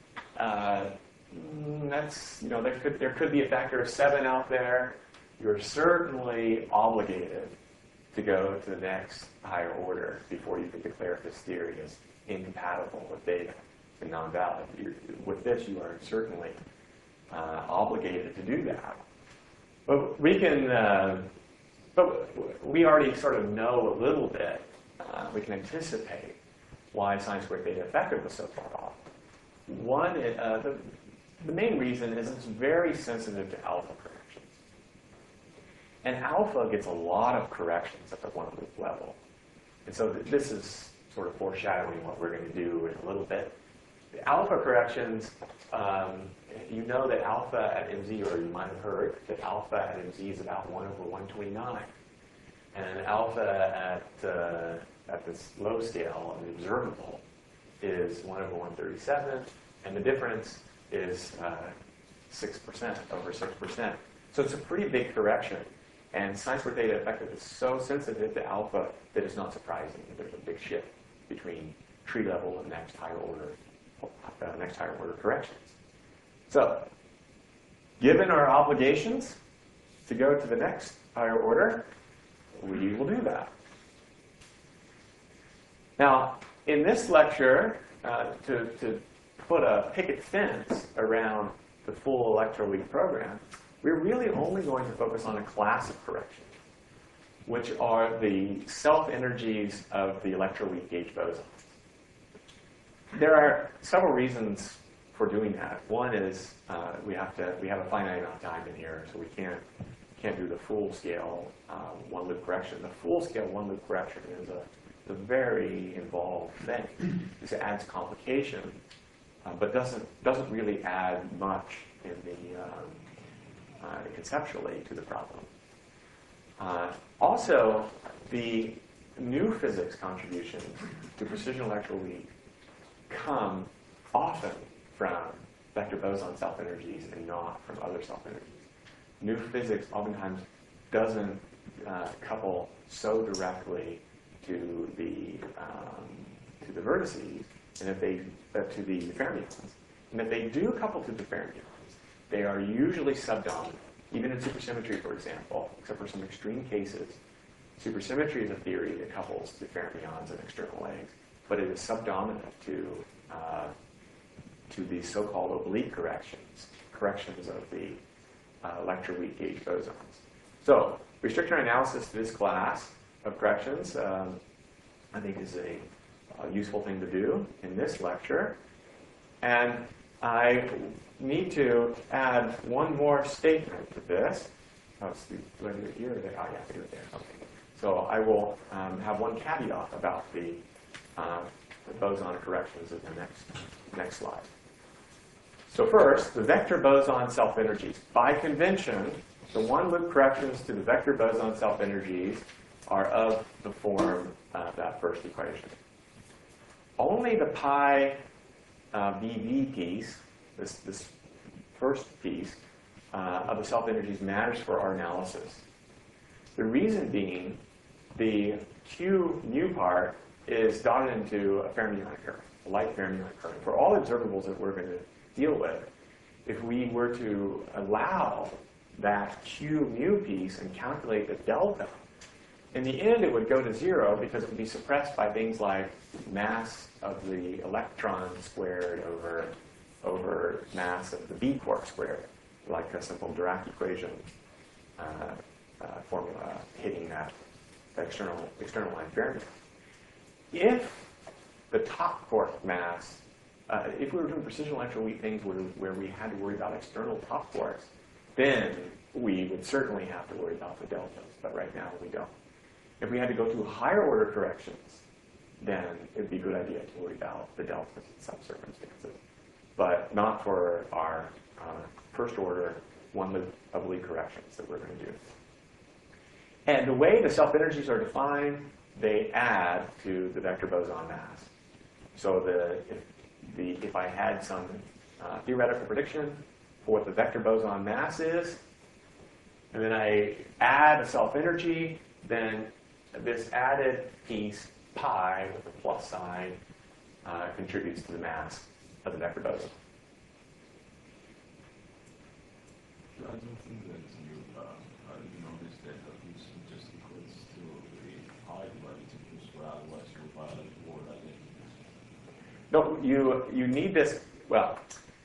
That's, there could be a factor of 7 out there. You're certainly obligated to go to the next higher order before you can declare this theory as incompatible with data and non-valid. With this, you are certainly obligated to do that. But we already sort of know a little bit. We can anticipate why sine squared theta effective was so far off. One, the main reason is it's very sensitive to alpha corrections. And alpha gets a lot of corrections at the one-loop level. And so this is sort of foreshadowing what we're going to do in a little bit. The alpha corrections, you know that alpha at MZ, or you might have heard that alpha at MZ is about 1 over 129. And alpha at this low scale, the observable, is 1 over 137, and the difference is 6% over 6%. So it's a pretty big correction. And sine squared theta effective is so sensitive to alpha that it's not surprising that there's a big shift between tree level and next higher order corrections. So Given our obligations to go to the next higher order, we will do that. Now, in this lecture, to put a picket fence around the full electroweak program, we're really only going to focus on a class of corrections, which are the self-energies of the electroweak gauge bosons. There are several reasons for doing that. One is we have a finite amount of time in here, so we can't do the full scale one-loop correction. The full scale one-loop correction is a very involved thing. This adds complication, but doesn't really add much in the conceptually to the problem. Also, the new physics contributions to precision electroweak come often from vector boson self-energies and not from other self-energies. New physics oftentimes doesn't couple so directly to the vertices, and if they to the fermions, and if they do couple to the fermions, they are usually subdominant. Even in supersymmetry, for example, except for some extreme cases, supersymmetry is a theory that couples the fermions and external legs, but it is subdominant to these so-called oblique corrections of the electroweak gauge bosons. So, restrictor analysis to this class of corrections, I think, is a useful thing to do in this lecture. And I need to add one more statement to this. Oh, do I do it here or there? Oh, yeah, I do it there. Okay. So I will have one caveat about the boson corrections in the next slide. So first, the vector boson self-energies. By convention, the one-loop corrections to the vector boson self-energies are of the form of that first equation. Only the pi VV piece, this first piece of the self-energies matters for our analysis. The reason being, the Q mu part is dotted into a fermionic current, a light fermionic current. For all observables that we're going to deal with, if we were to allow that Q mu piece and calculate the delta, in the end it would go to 0 because it would be suppressed by things like mass of the electron squared over mass of the B quark squared, like a simple Dirac equation formula hitting that external line fermion. If the top quark mass, if we were doing precision electroweak things where we had to worry about external top quarks, then we would certainly have to worry about the deltas, but right now we don't. If we had to go to higher order corrections, then it would be a good idea to worry about the deltas in some circumstances, but not for our first order one-loop oblique corrections that we're going to do. And the way the self-energies are defined, they add to the vector boson mass. So if I had some theoretical prediction for what the vector boson mass is, and then I add a self-energy, then this added piece, pi, with a plus sign, contributes to the mass of the vector boson. I don't think that you noticed that this just equates to the pi divided to square, otherwise you'll find the word identity. No, you need this. Well,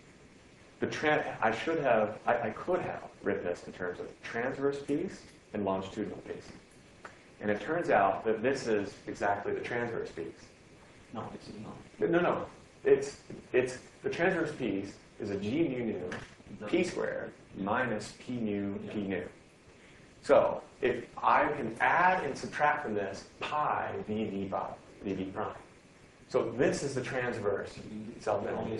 I could have written this in terms of transverse piece and longitudinal piece, and it turns out that this is exactly the transverse piece. No, it's not. No. It's the transverse piece is a G mu nu p squared minus p mu p nu. So if I can add and subtract from this pi VV prime. So this is the transverse self-energy.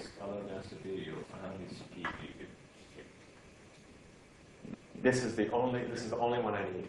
This is the only one I need.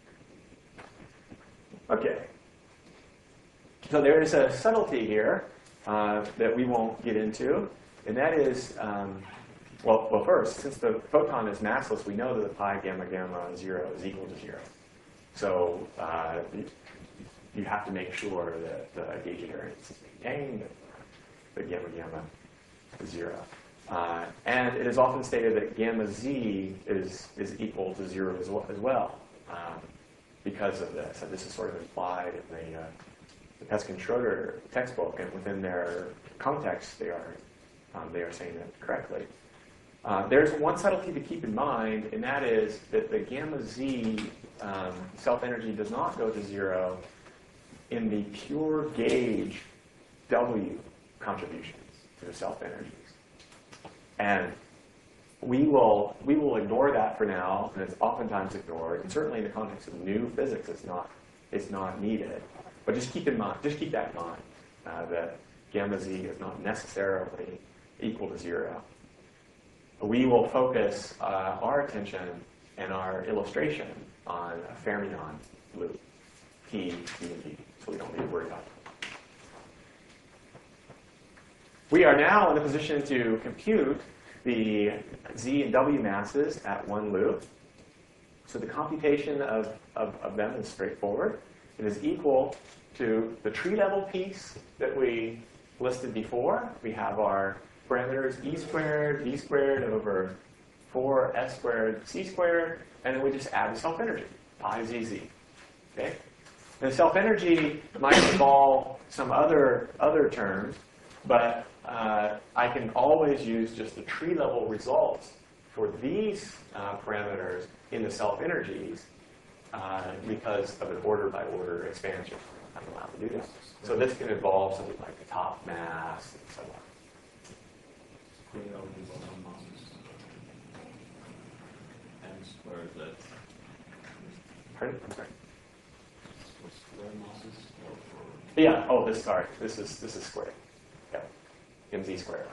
Okay. So there is a subtlety here that we won't get into, and that is, well, first, since the photon is massless, we know that the pi gamma gamma 0 is equal to 0. So you have to make sure that the gauge invariance is maintained, that the gamma gamma is 0. And it is often stated that gamma z is equal to 0 as well because of this. And this is sort of implied in the Peskin-Schroeder textbook, and within their context, they are saying that correctly. There's one subtlety to keep in mind, and that is that the gamma z self-energy does not go to 0 in the pure gauge W contributions to the self-energies. And we will ignore that for now, and it's oftentimes ignored, and certainly in the context of new physics, it's not needed. But just keep that in mind, that gamma z is not necessarily equal to 0. We will focus our attention and our illustration on a fermion loop, T, D, and D, so we don't need to worry about it. We are now in a position to compute the Z and W masses at one loop. So the computation of them is straightforward. It is equal to the tree level piece that we listed before. We have our parameters E squared, V squared over 4S squared, C squared, and then we just add the self-energy, pi ZZ. Okay? And the self-energy might involve some other terms, but I can always use just the tree-level results for these parameters in the self-energies because of an order-by-order expansion. I'm allowed to do this. So this can involve something like the top mass and so on. M squared, that's Pardon? I'm sorry. for square masses or for... Yeah. Oh, sorry. This is squared. Yeah. MZ squared.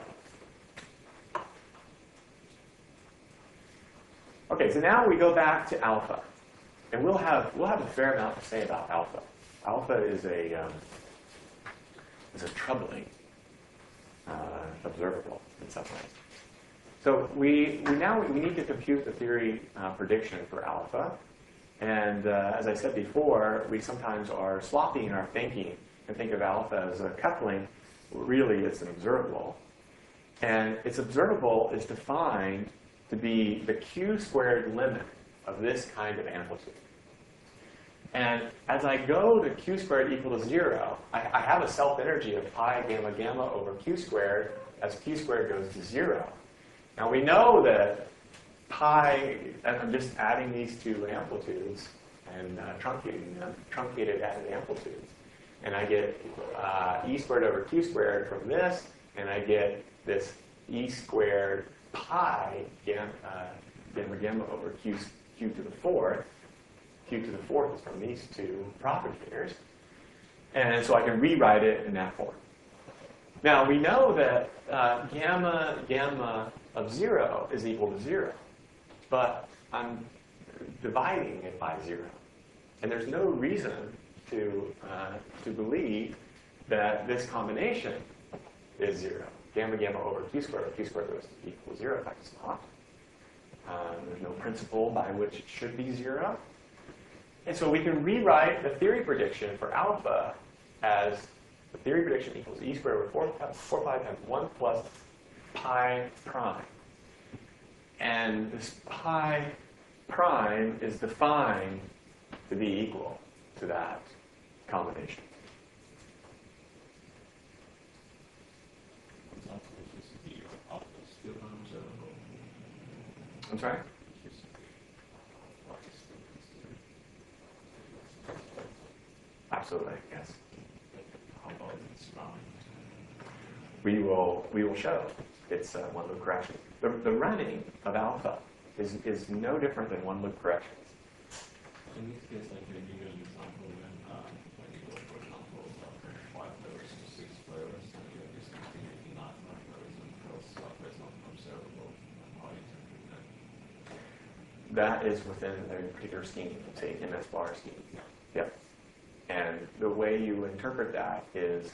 Okay. So now we go back to alpha, and we'll have a fair amount to say about alpha. Alpha is a troubling observable in some ways. So we need to compute the theory prediction for alpha. And as I said before, we sometimes are sloppy in our thinking and think of alpha as a coupling. Really, it's an observable. And its observable is defined to be the q squared limit of this kind of amplitude. And as I go to q squared equal to 0, I have a self-energy of pi gamma gamma over q squared as q squared goes to 0. Now we know that pi, and I'm just adding these two amplitudes and truncating them, truncated added amplitudes. And I get e squared over q squared from this, and I get this e squared pi gamma gamma over q to the fourth. Q to the fourth is from these two propagators. And so I can rewrite it in that form. Now we know that gamma gamma of 0 is equal to 0. But I'm dividing it by 0. And there's no reason to believe that this combination is 0. Gamma gamma over q squared goes to equal 0. In fact, it's not. There's no principle by which it should be 0. And so we can rewrite the theory prediction for alpha as the theory prediction equals e squared over 4 pi times 1 plus pi prime. And this pi prime is defined to be equal to that combination. I'm sorry? Absolutely, yes. We will show it's one loop correction. The running of alpha is no different than one loop corrections. In this case, I can give you an example when you go, for example, 5 layers to 6 layers, and you have this continuity not layers, and because alpha is not observable, how you interpret that? That is within a particular scheme, say MS bar scheme. Yep. And the way you interpret that is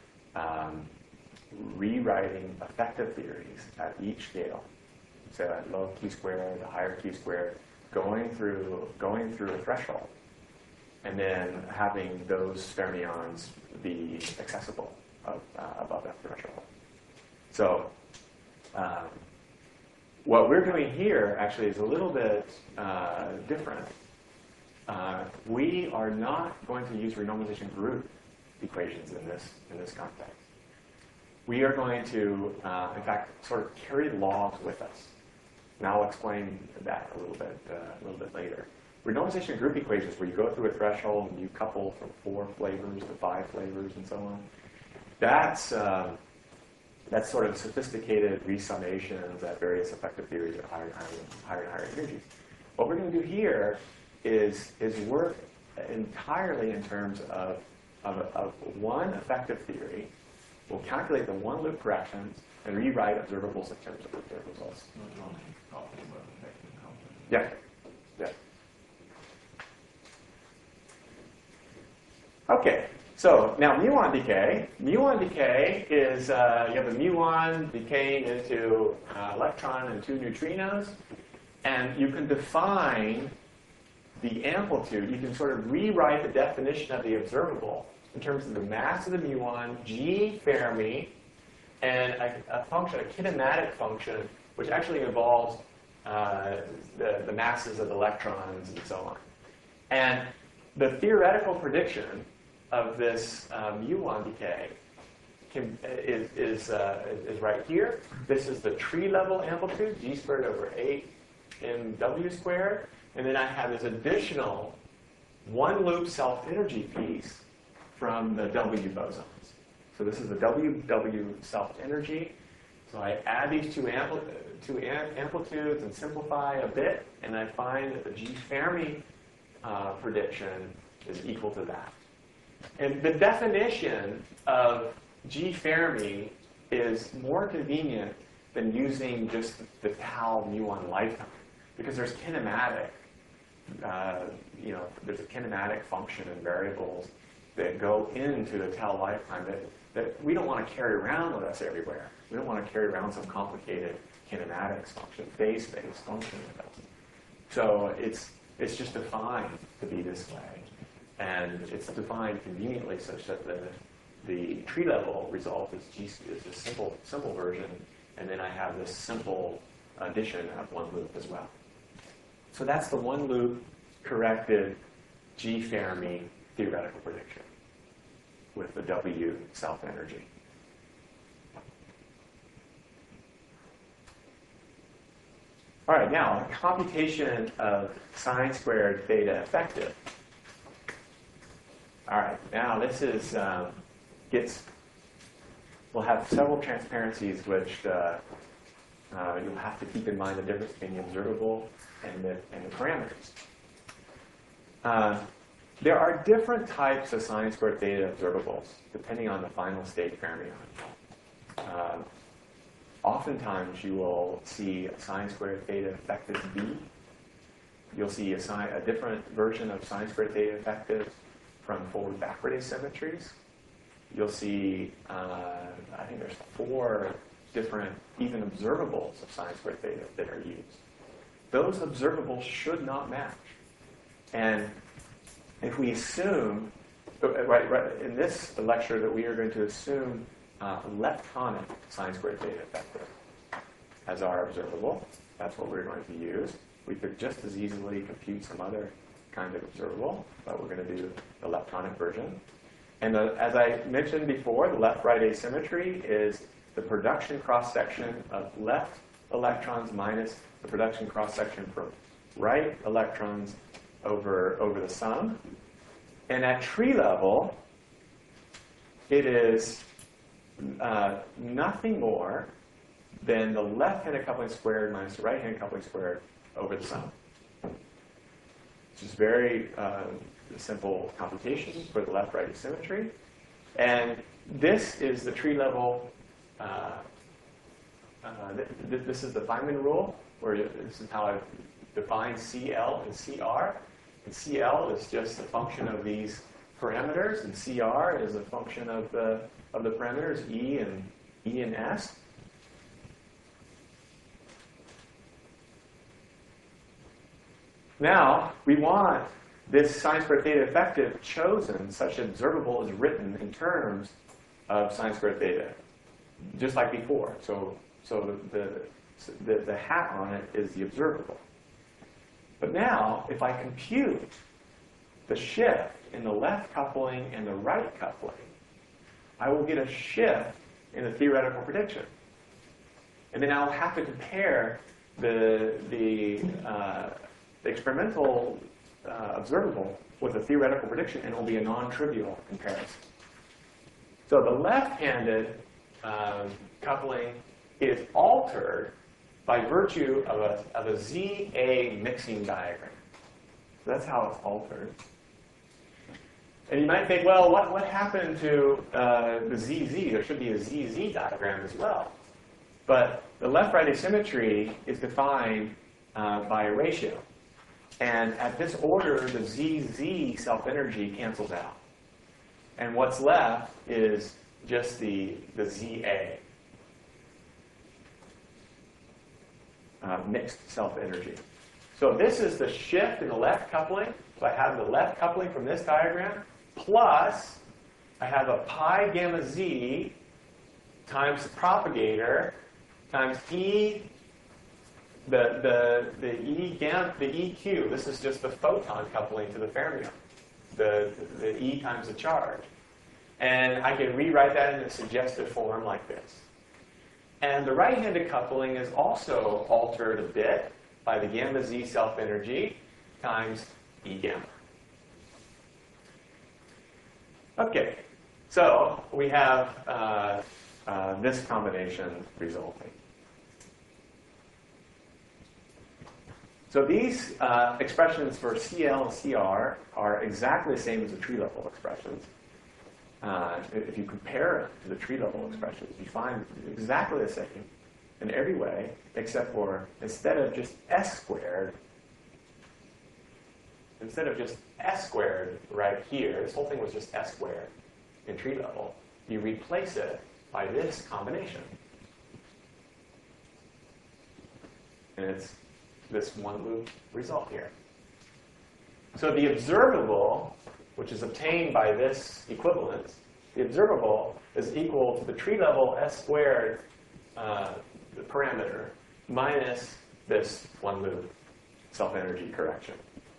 rewriting effective theories at each scale. So at low q squared, the higher q squared, going through a threshold, and then having those fermions be accessible above that threshold. So What we're doing here actually is a little bit different. We are not going to use renormalization group equations in this context. We are going to, in fact, sort of carry logs with us. And I'll explain that a little bit later. Renormalization group equations, where you go through a threshold and you couple from 4 flavors to 5 flavors and so on. That's sort of sophisticated resummations at various effective theories at higher and higher energies. What we're going to do here is work entirely in terms of one effective theory. We'll calculate the one loop corrections and rewrite observables in terms of their results. Yeah. Yeah. Okay. So now muon decay. Muon decay is you have a muon decaying into electron and 2 neutrinos, and you can define the amplitude. You can sort of rewrite the definition of the observable in terms of the mass of the muon, G Fermi, and a function, a kinematic function, which actually involves the masses of electrons and so on. And the theoretical prediction of this muon decay is right here. This is the tree level amplitude, G squared over 8 mW squared. And then I have this additional one loop self-energy piece from the W bosons. So this is the W self-energy. So I add these two amplitudes and simplify a bit, and I find that the G Fermi prediction is equal to that. And the definition of G Fermi is more convenient than using just the tau muon lifetime, because there's kinematic, there's a kinematic function and variables that go into the tau lifetime that we don't want to carry around with us everywhere. We don't want to carry around some complicated kinematics function, phase-based function with us. So it's just defined to be this way. And it's defined conveniently such that the tree level result is a simple version, and then I have this simple addition of one loop as well. So that's the one loop corrected G Fermi theoretical prediction with the W self-energy. All right, now computation of sine squared theta effective. All right, now this is we'll have several transparencies which you'll have to keep in mind the difference between the observable and the parameters. There are different types of sine squared theta observables depending on the final state fermion. Oftentimes you will see a sine squared theta effective B. You'll see a different version of sine squared theta effective from forward-backward asymmetries. You'll see, I think there's 4 different even observables of sine squared theta that are used. Those observables should not match. And if we assume, right in this lecture, that we are going to assume leptonic sine squared theta effective as our observable, that's what we're going to use. We could just as easily compute some other kind of observable, but we're going to do the leptonic version. And as I mentioned before, the left-right asymmetry is the production cross-section of left electrons minus the production cross-section from right electrons over the sum. And at tree level, it is nothing more than the left-hand coupling squared minus the right-hand coupling squared over the sum. It's just very simple computation for the left-right asymmetry. And this is the tree level. This is the Feynman rule, where this is how I define CL and CR. And CL is just a function of these parameters, and CR is a function of the parameters E and S. Now, we want this sine squared theta effective chosen such that observable is written in terms of sine squared theta, just like before. So So the hat on it is the observable. But now, if I compute the shift in the left coupling and the right coupling, I will get a shift in the theoretical prediction. And then I'll have to compare the experimental observable with the theoretical prediction, and it will be a non-trivial comparison. So the left-handed coupling is altered by virtue of a ZA mixing diagram. So that's how it's altered. And you might think, well, what happened to the ZZ? There should be a ZZ diagram as well. But the left-right asymmetry is defined by a ratio. And at this order, the ZZ self-energy cancels out. And what's left is just the ZA, mixed self-energy. So this is the shift in the left coupling. So I have the left coupling from this diagram, plus I have a pi gamma Z times the propagator times E, the EQ. This is just the photon coupling to the fermion, the E times the charge. And I can rewrite that in a suggestive form like this. And the right-handed coupling is also altered a bit by the gamma Z self-energy times E gamma. Okay, so we have this combination resulting. So these expressions for CL and CR are exactly the same as the tree-level expressions. If you compare it to the tree-level expressions, you find exactly the same in every way, except for instead of just S squared right here, this whole thing was just S squared in tree level, you replace it by this combination. And it's this one loop result here. So the observable, which is obtained by this equivalence, the observable is equal to the tree level S squared parameter minus this one loop self-energy correction.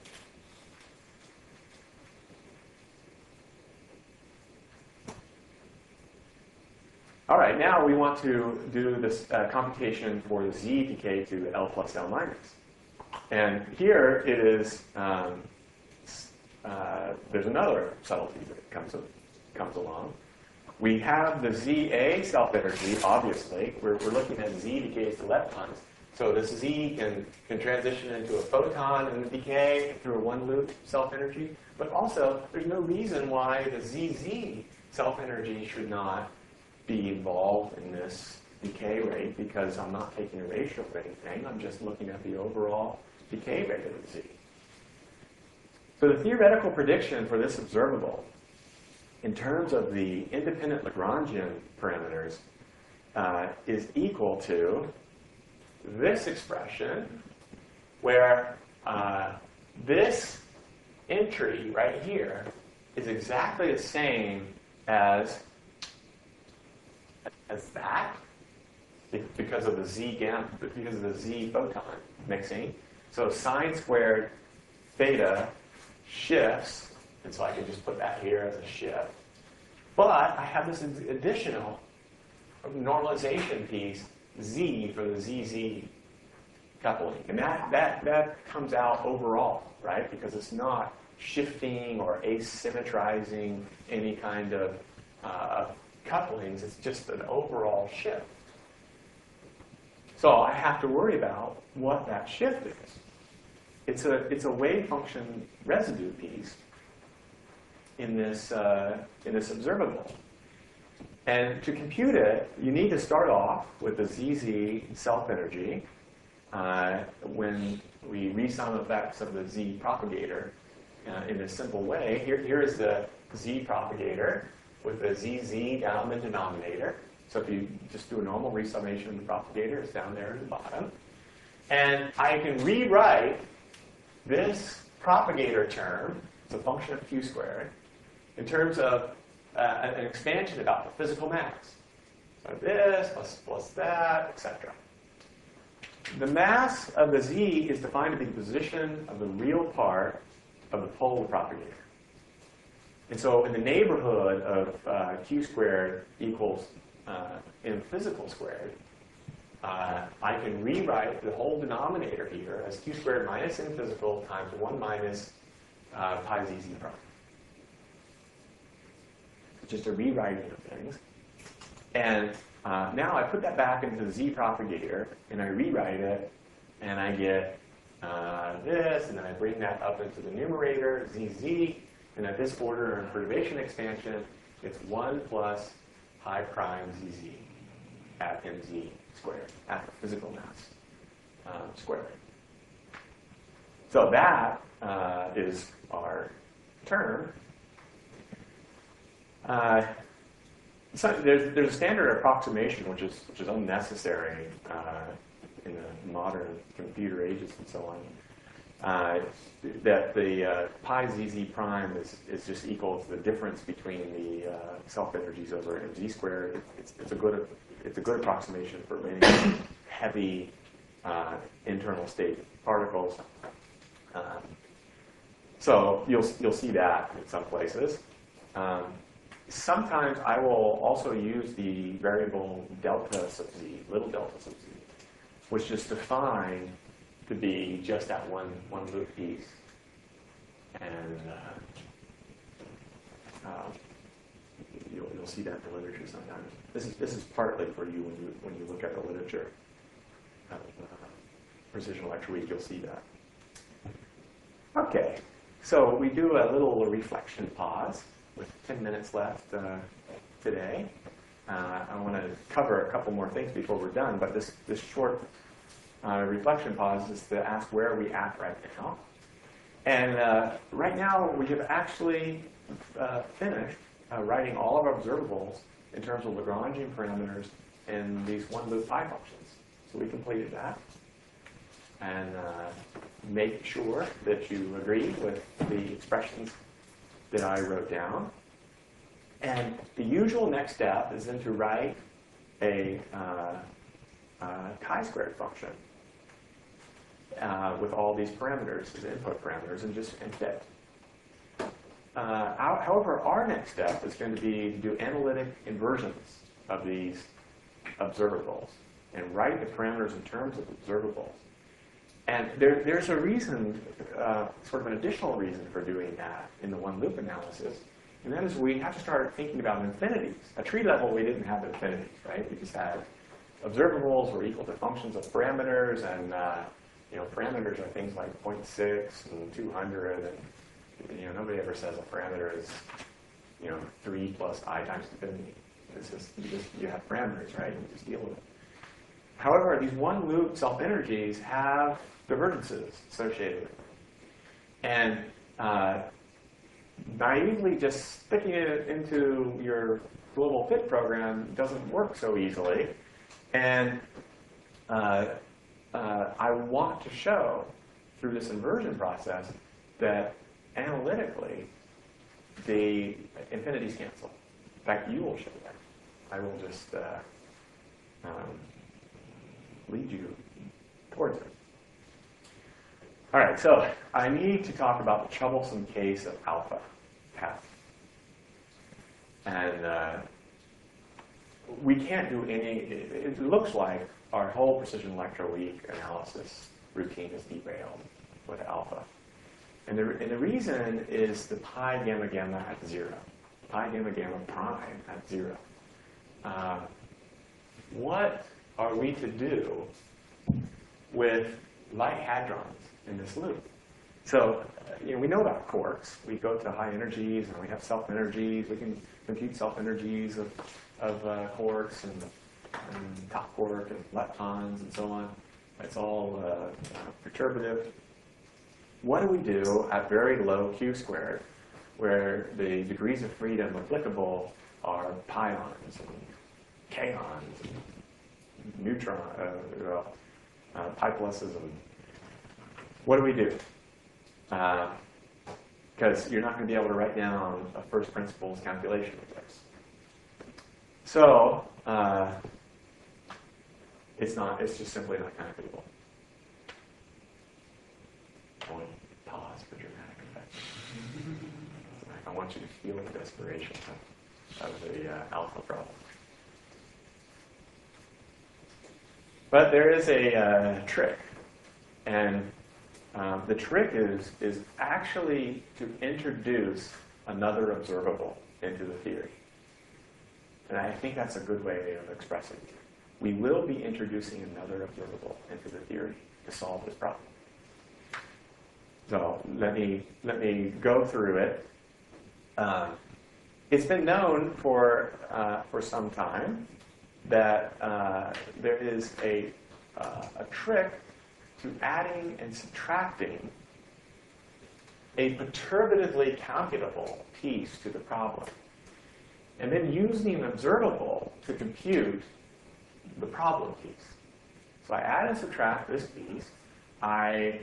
All right, now we want to do this computation for the Z decay to L plus L minus. And here it is, there's another subtlety that comes along. We have the ZA self-energy, obviously. We're looking at Z decays to leptons. So this Z can transition into a photon in the decay through a one-loop self-energy. But also, there's no reason why the ZZ self-energy should not be involved in this decay rate, because I'm not taking a ratio of anything. I'm just looking at the overall decay rate of the Z. So the theoretical prediction for this observable, in terms of the independent Lagrangian parameters, is equal to this expression, where this entry right here is exactly the same as that, because of the Z gamma, because of the Z photon mixing. So sine squared theta shifts, and so I can just put that here as a shift. But I have this additional normalization piece, Z, for the ZZ coupling. And that comes out overall, right? Because it's not shifting or asymmetrizing any kind of couplings. It's just an overall shift. So I have to worry about what that shift is. It's a wave function residue piece in this observable. And to compute it, you need to start off with the ZZ self-energy when we resum effects of the Z propagator in a simple way. Here is the Z propagator with the ZZ down in the denominator. So if you just do a normal resummation of the propagator, it's down there at the bottom. And I can rewrite this propagator term, it's a function of Q squared, in terms of an expansion about the physical mass. this plus that, etc. The mass of the z is defined to be the position of the real part of the pole propagator. And so in the neighborhood of q squared equals m physical squared, I can rewrite the whole denominator here as q squared minus m physical times 1 minus pi z prime. Just a rewriting of things. And now I put that back into the z propagator, and I rewrite it, and I get this, and then I bring that up into the numerator, zz, and at this order and perturbation expansion, it's 1 plus pi prime zz at mz squared, at the physical mass squared. So that is our term. So there's a standard approximation which is unnecessary in the modern computer ages and so on. That the pi zz prime is just equal to the difference between the self energies over mz squared. It's a good approximation for many heavy internal state particles. So you'll see that in some places. Sometimes I will also use the variable delta sub z, little delta sub z, which is defined to be just that one loop piece. And you'll see that in the literature sometimes. This is partly for you when you look at the literature of precision electroweak, you'll see that. Okay, so we do a little reflection pause with 10 minutes left today. I want to cover a couple more things before we're done, but this short reflection pause is to ask where are we at right now. And right now we have actually finished writing all of our observables in terms of Lagrangian parameters in these one-loop pi functions. So we completed that. And make sure that you agree with the expressions that I wrote down. And the usual next step is then to write a chi-squared function with all these parameters as input parameters and fit. However, our next step is going to be to do analytic inversions of these observables and write the parameters in terms of observables. And there's a reason, sort of an additional reason for doing that in the one-loop analysis, and that is we have to start thinking about infinities. At tree level, we didn't have infinities, right? We just had observables were equal to functions of parameters, and parameters are things like 0.6 and 200, and nobody ever says a parameter is 3 plus I times infinity. It's just you have parameters, right? You just deal with it. However, these one-loop self-energies have divergences associated with them. And naively just sticking it into your global fit program doesn't work so easily. And I want to show through this inversion process that analytically the infinities cancel. In fact, you will show that. I will just lead you towards it. All right, so I need to talk about the troublesome case of alpha path. And we can't do any, it looks like our whole precision electroweak analysis routine is derailed with alpha. And the reason is the pi gamma gamma at 0, pi gamma gamma prime at 0. What are we to do with light hadrons in this loop? So, we know about quarks. We go to high energies, and we have self-energies. We can compute self-energies of quarks and top quark and leptons and so on. It's all perturbative. What do we do at very low q squared, where the degrees of freedom applicable are pions and kaons and neutron, pi pluses, and what do we do? Because you're not going to be able to write down a first principles calculation of this. So it's just simply not calculable. Going pause for dramatic effect. I want you to feel the desperation of the alpha problem. But there is a trick, and the trick is actually to introduce another observable into the theory. And I think that's a good way of expressing it. We will be introducing another observable into the theory to solve this problem. So let me go through it. It's been known for some time that there is a trick to adding and subtracting a perturbatively calculable piece to the problem, and then using an observable to compute the problem piece. So I add and subtract this piece. I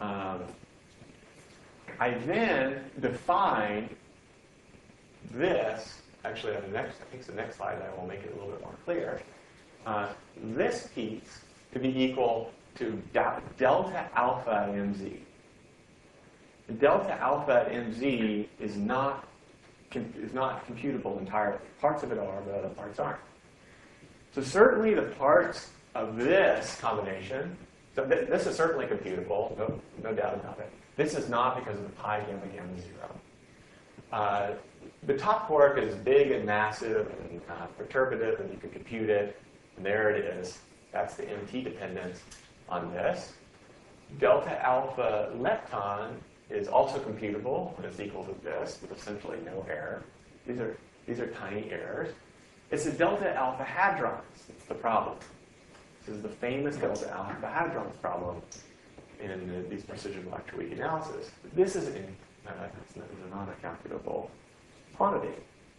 then define this. Actually, on the next, I think it's the next slide, I will make it a little bit more clear. This piece to be equal to delta alpha at mz. And delta alpha at mz is not computable entirely. Parts of it are, but other parts aren't. So certainly the parts of this combination, so this is certainly computable, no doubt about it. This is not because of the pi gamma gamma 0. The top quark is big and massive and perturbative, and you can compute it. And there it is. That's the MT dependence on this. Delta alpha lepton is also computable, and it's equal to this, with essentially no error. These are tiny errors. It's the delta alpha hadrons. It's the problem. This is the famous delta alpha hadrons problem in these precision electroweak analysis. This is a non-calculable quantity.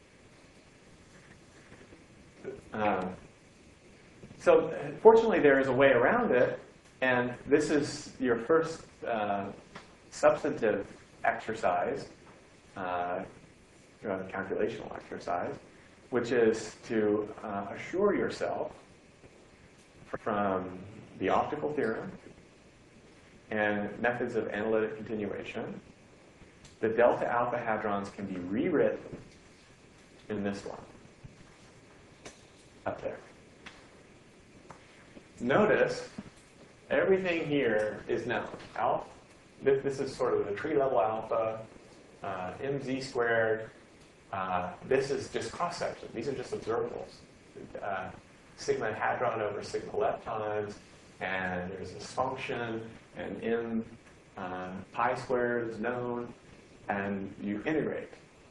So fortunately, there is a way around it, and this is your first substantive exercise, calculational exercise, which is to assure yourself from the optical theorem and methods of analytic continuation that delta alpha hadrons can be rewritten in this one, up there. Notice everything here is known. Alpha, this is sort of the tree level alpha, mz squared. This is just cross section. These are just observables. Sigma hadron over sigma leptons, and there's this function, and m pi squared is known, and you integrate.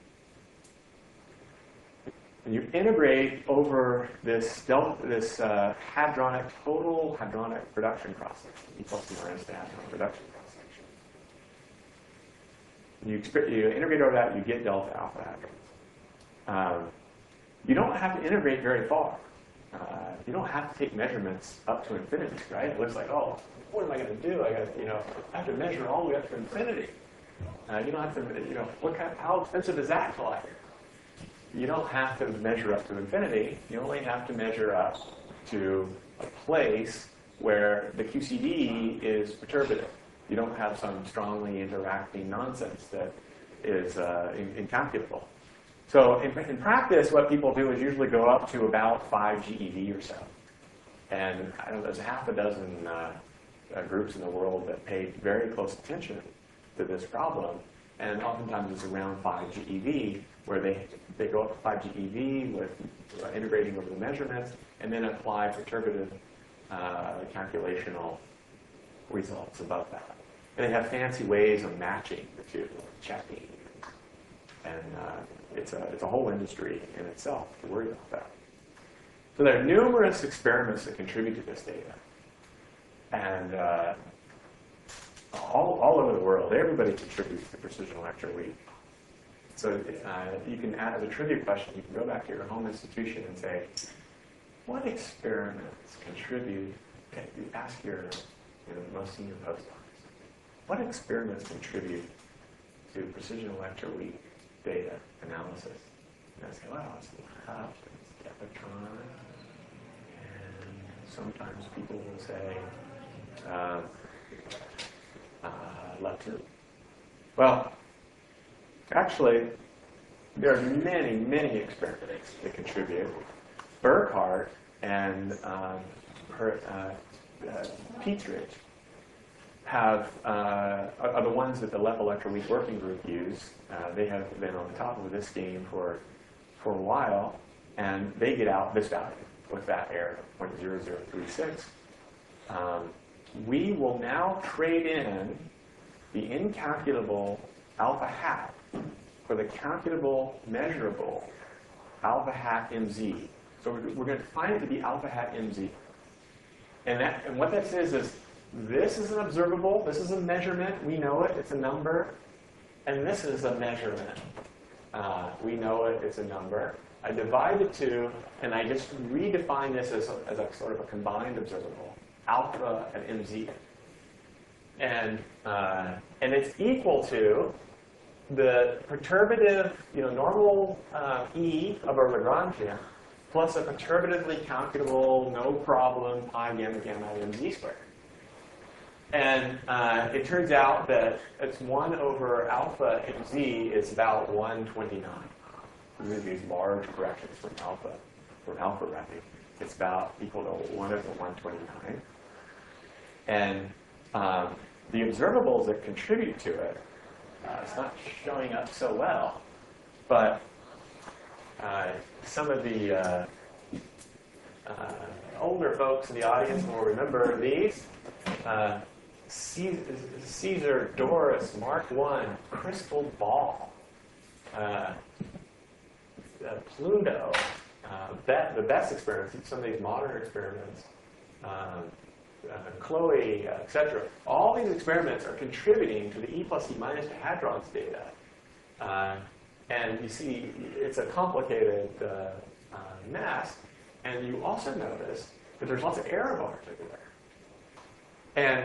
And you integrate over this hadronic, total hadronic production cross-section, equals to minus the hadron production cross-section. You integrate over that, you get delta alpha hadrons. You don't have to integrate very far. You don't have to take measurements up to infinity, right? It looks like, oh, what am I going to do? I have to measure all the way up to infinity. You don't have to, how expensive is that collector? You don't have to measure up to infinity. You only have to measure up to a place where the QCD is perturbative. You don't have some strongly interacting nonsense that is incalculable. So in practice, what people do is usually go up to about 5 GeV or so. And I don't know, there's half a dozen groups in the world that pay very close attention to this problem. And oftentimes it's around 5 GeV, where they go up to 5 GeV with integrating over the measurements, and then apply perturbative calculational results above that. And they have fancy ways of matching the two, checking. And it's a whole industry in itself to worry about that. So there are numerous experiments that contribute to this data. And all over the world, everybody contributes to Precision Electroweak. So you can, as a trivia question, you can go back to your home institution and say, what experiments contribute, you ask your most senior postdocs, what experiments contribute to Precision Electroweak data analysis? And I say, well, it's a lot of options. Depatron. And sometimes people will say Latu. Well, actually, there are many, many experiments that contribute. Burkhardt and Petrich are the ones that the LEP Electroweak Working Group use. They have been on the top of this game for a while, and they get out this value with that error, 0.0036. We will now trade in the incalculable alpha hat for the calculable measurable alpha hat mz. So we're going to find it to be alpha hat mz. And what that says is this is an observable, this is a measurement, we know it, it's a number, and this is a measurement. We know it, it's a number. I divide the two, and I just redefine this as a sort of a combined observable, alpha at mz. And it's equal to the perturbative, normal E of our Lagrangian plus a perturbatively calculable, no problem, pi gamma gamma mz squared. And it turns out that it's 1 over alpha mz is about 129. These large corrections from alpha wrapping. It's about equal to 1 over 129. And the observables that contribute to it, it's not showing up so well, but some of the older folks in the audience will remember these. Caesar Doris Mark I crystal ball. Pluto, the best experiments, some of these modern experiments, Chloe, etc. All these experiments are contributing to the E plus E minus to hadrons data. And you see, it's a complicated mess. And you also notice that there's lots of error bars everywhere. And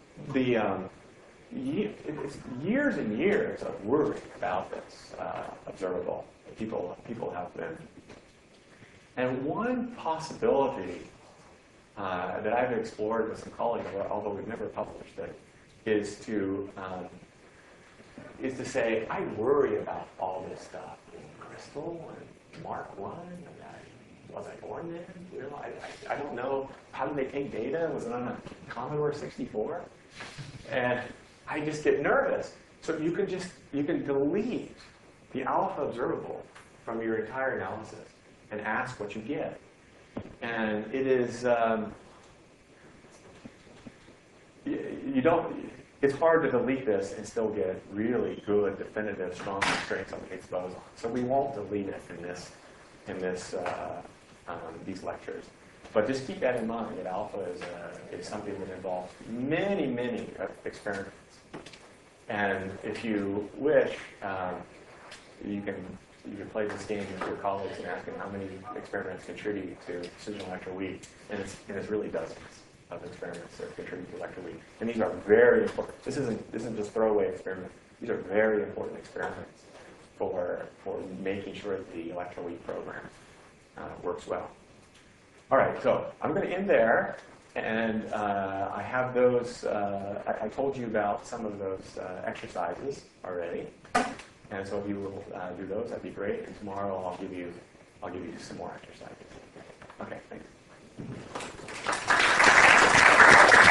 it's years and years of worry about this observable. People have been. And one possibility that I've explored with some colleagues, although we've never published it, is to say, I worry about all this stuff. Crystal and Mark I, was I born then? I don't know. How did they take data? Was it on a Commodore 64? And I just get nervous. So you can delete the alpha observable from your entire analysis and ask what you get. And it is, it's hard to delete this and still get really good, definitive, strong constraints on the Higgs boson. So we won't delete it in these lectures. But just keep that in mind, that alpha is something that involves many, many experiments. And if you wish, you can play this game with your colleagues and ask them how many experiments contribute to Precision Electroweak. And it's really dozens of experiments that contribute to Electroweak. And these are very important. This isn't just throwaway experiments. These are very important experiments for making sure that the Electroweak program works well. All right, so I'm going to end there. And I have those, I told you about some of those exercises already. And so if you will do those, that'd be great. And tomorrow I'll give you some more exercises. Okay, thanks.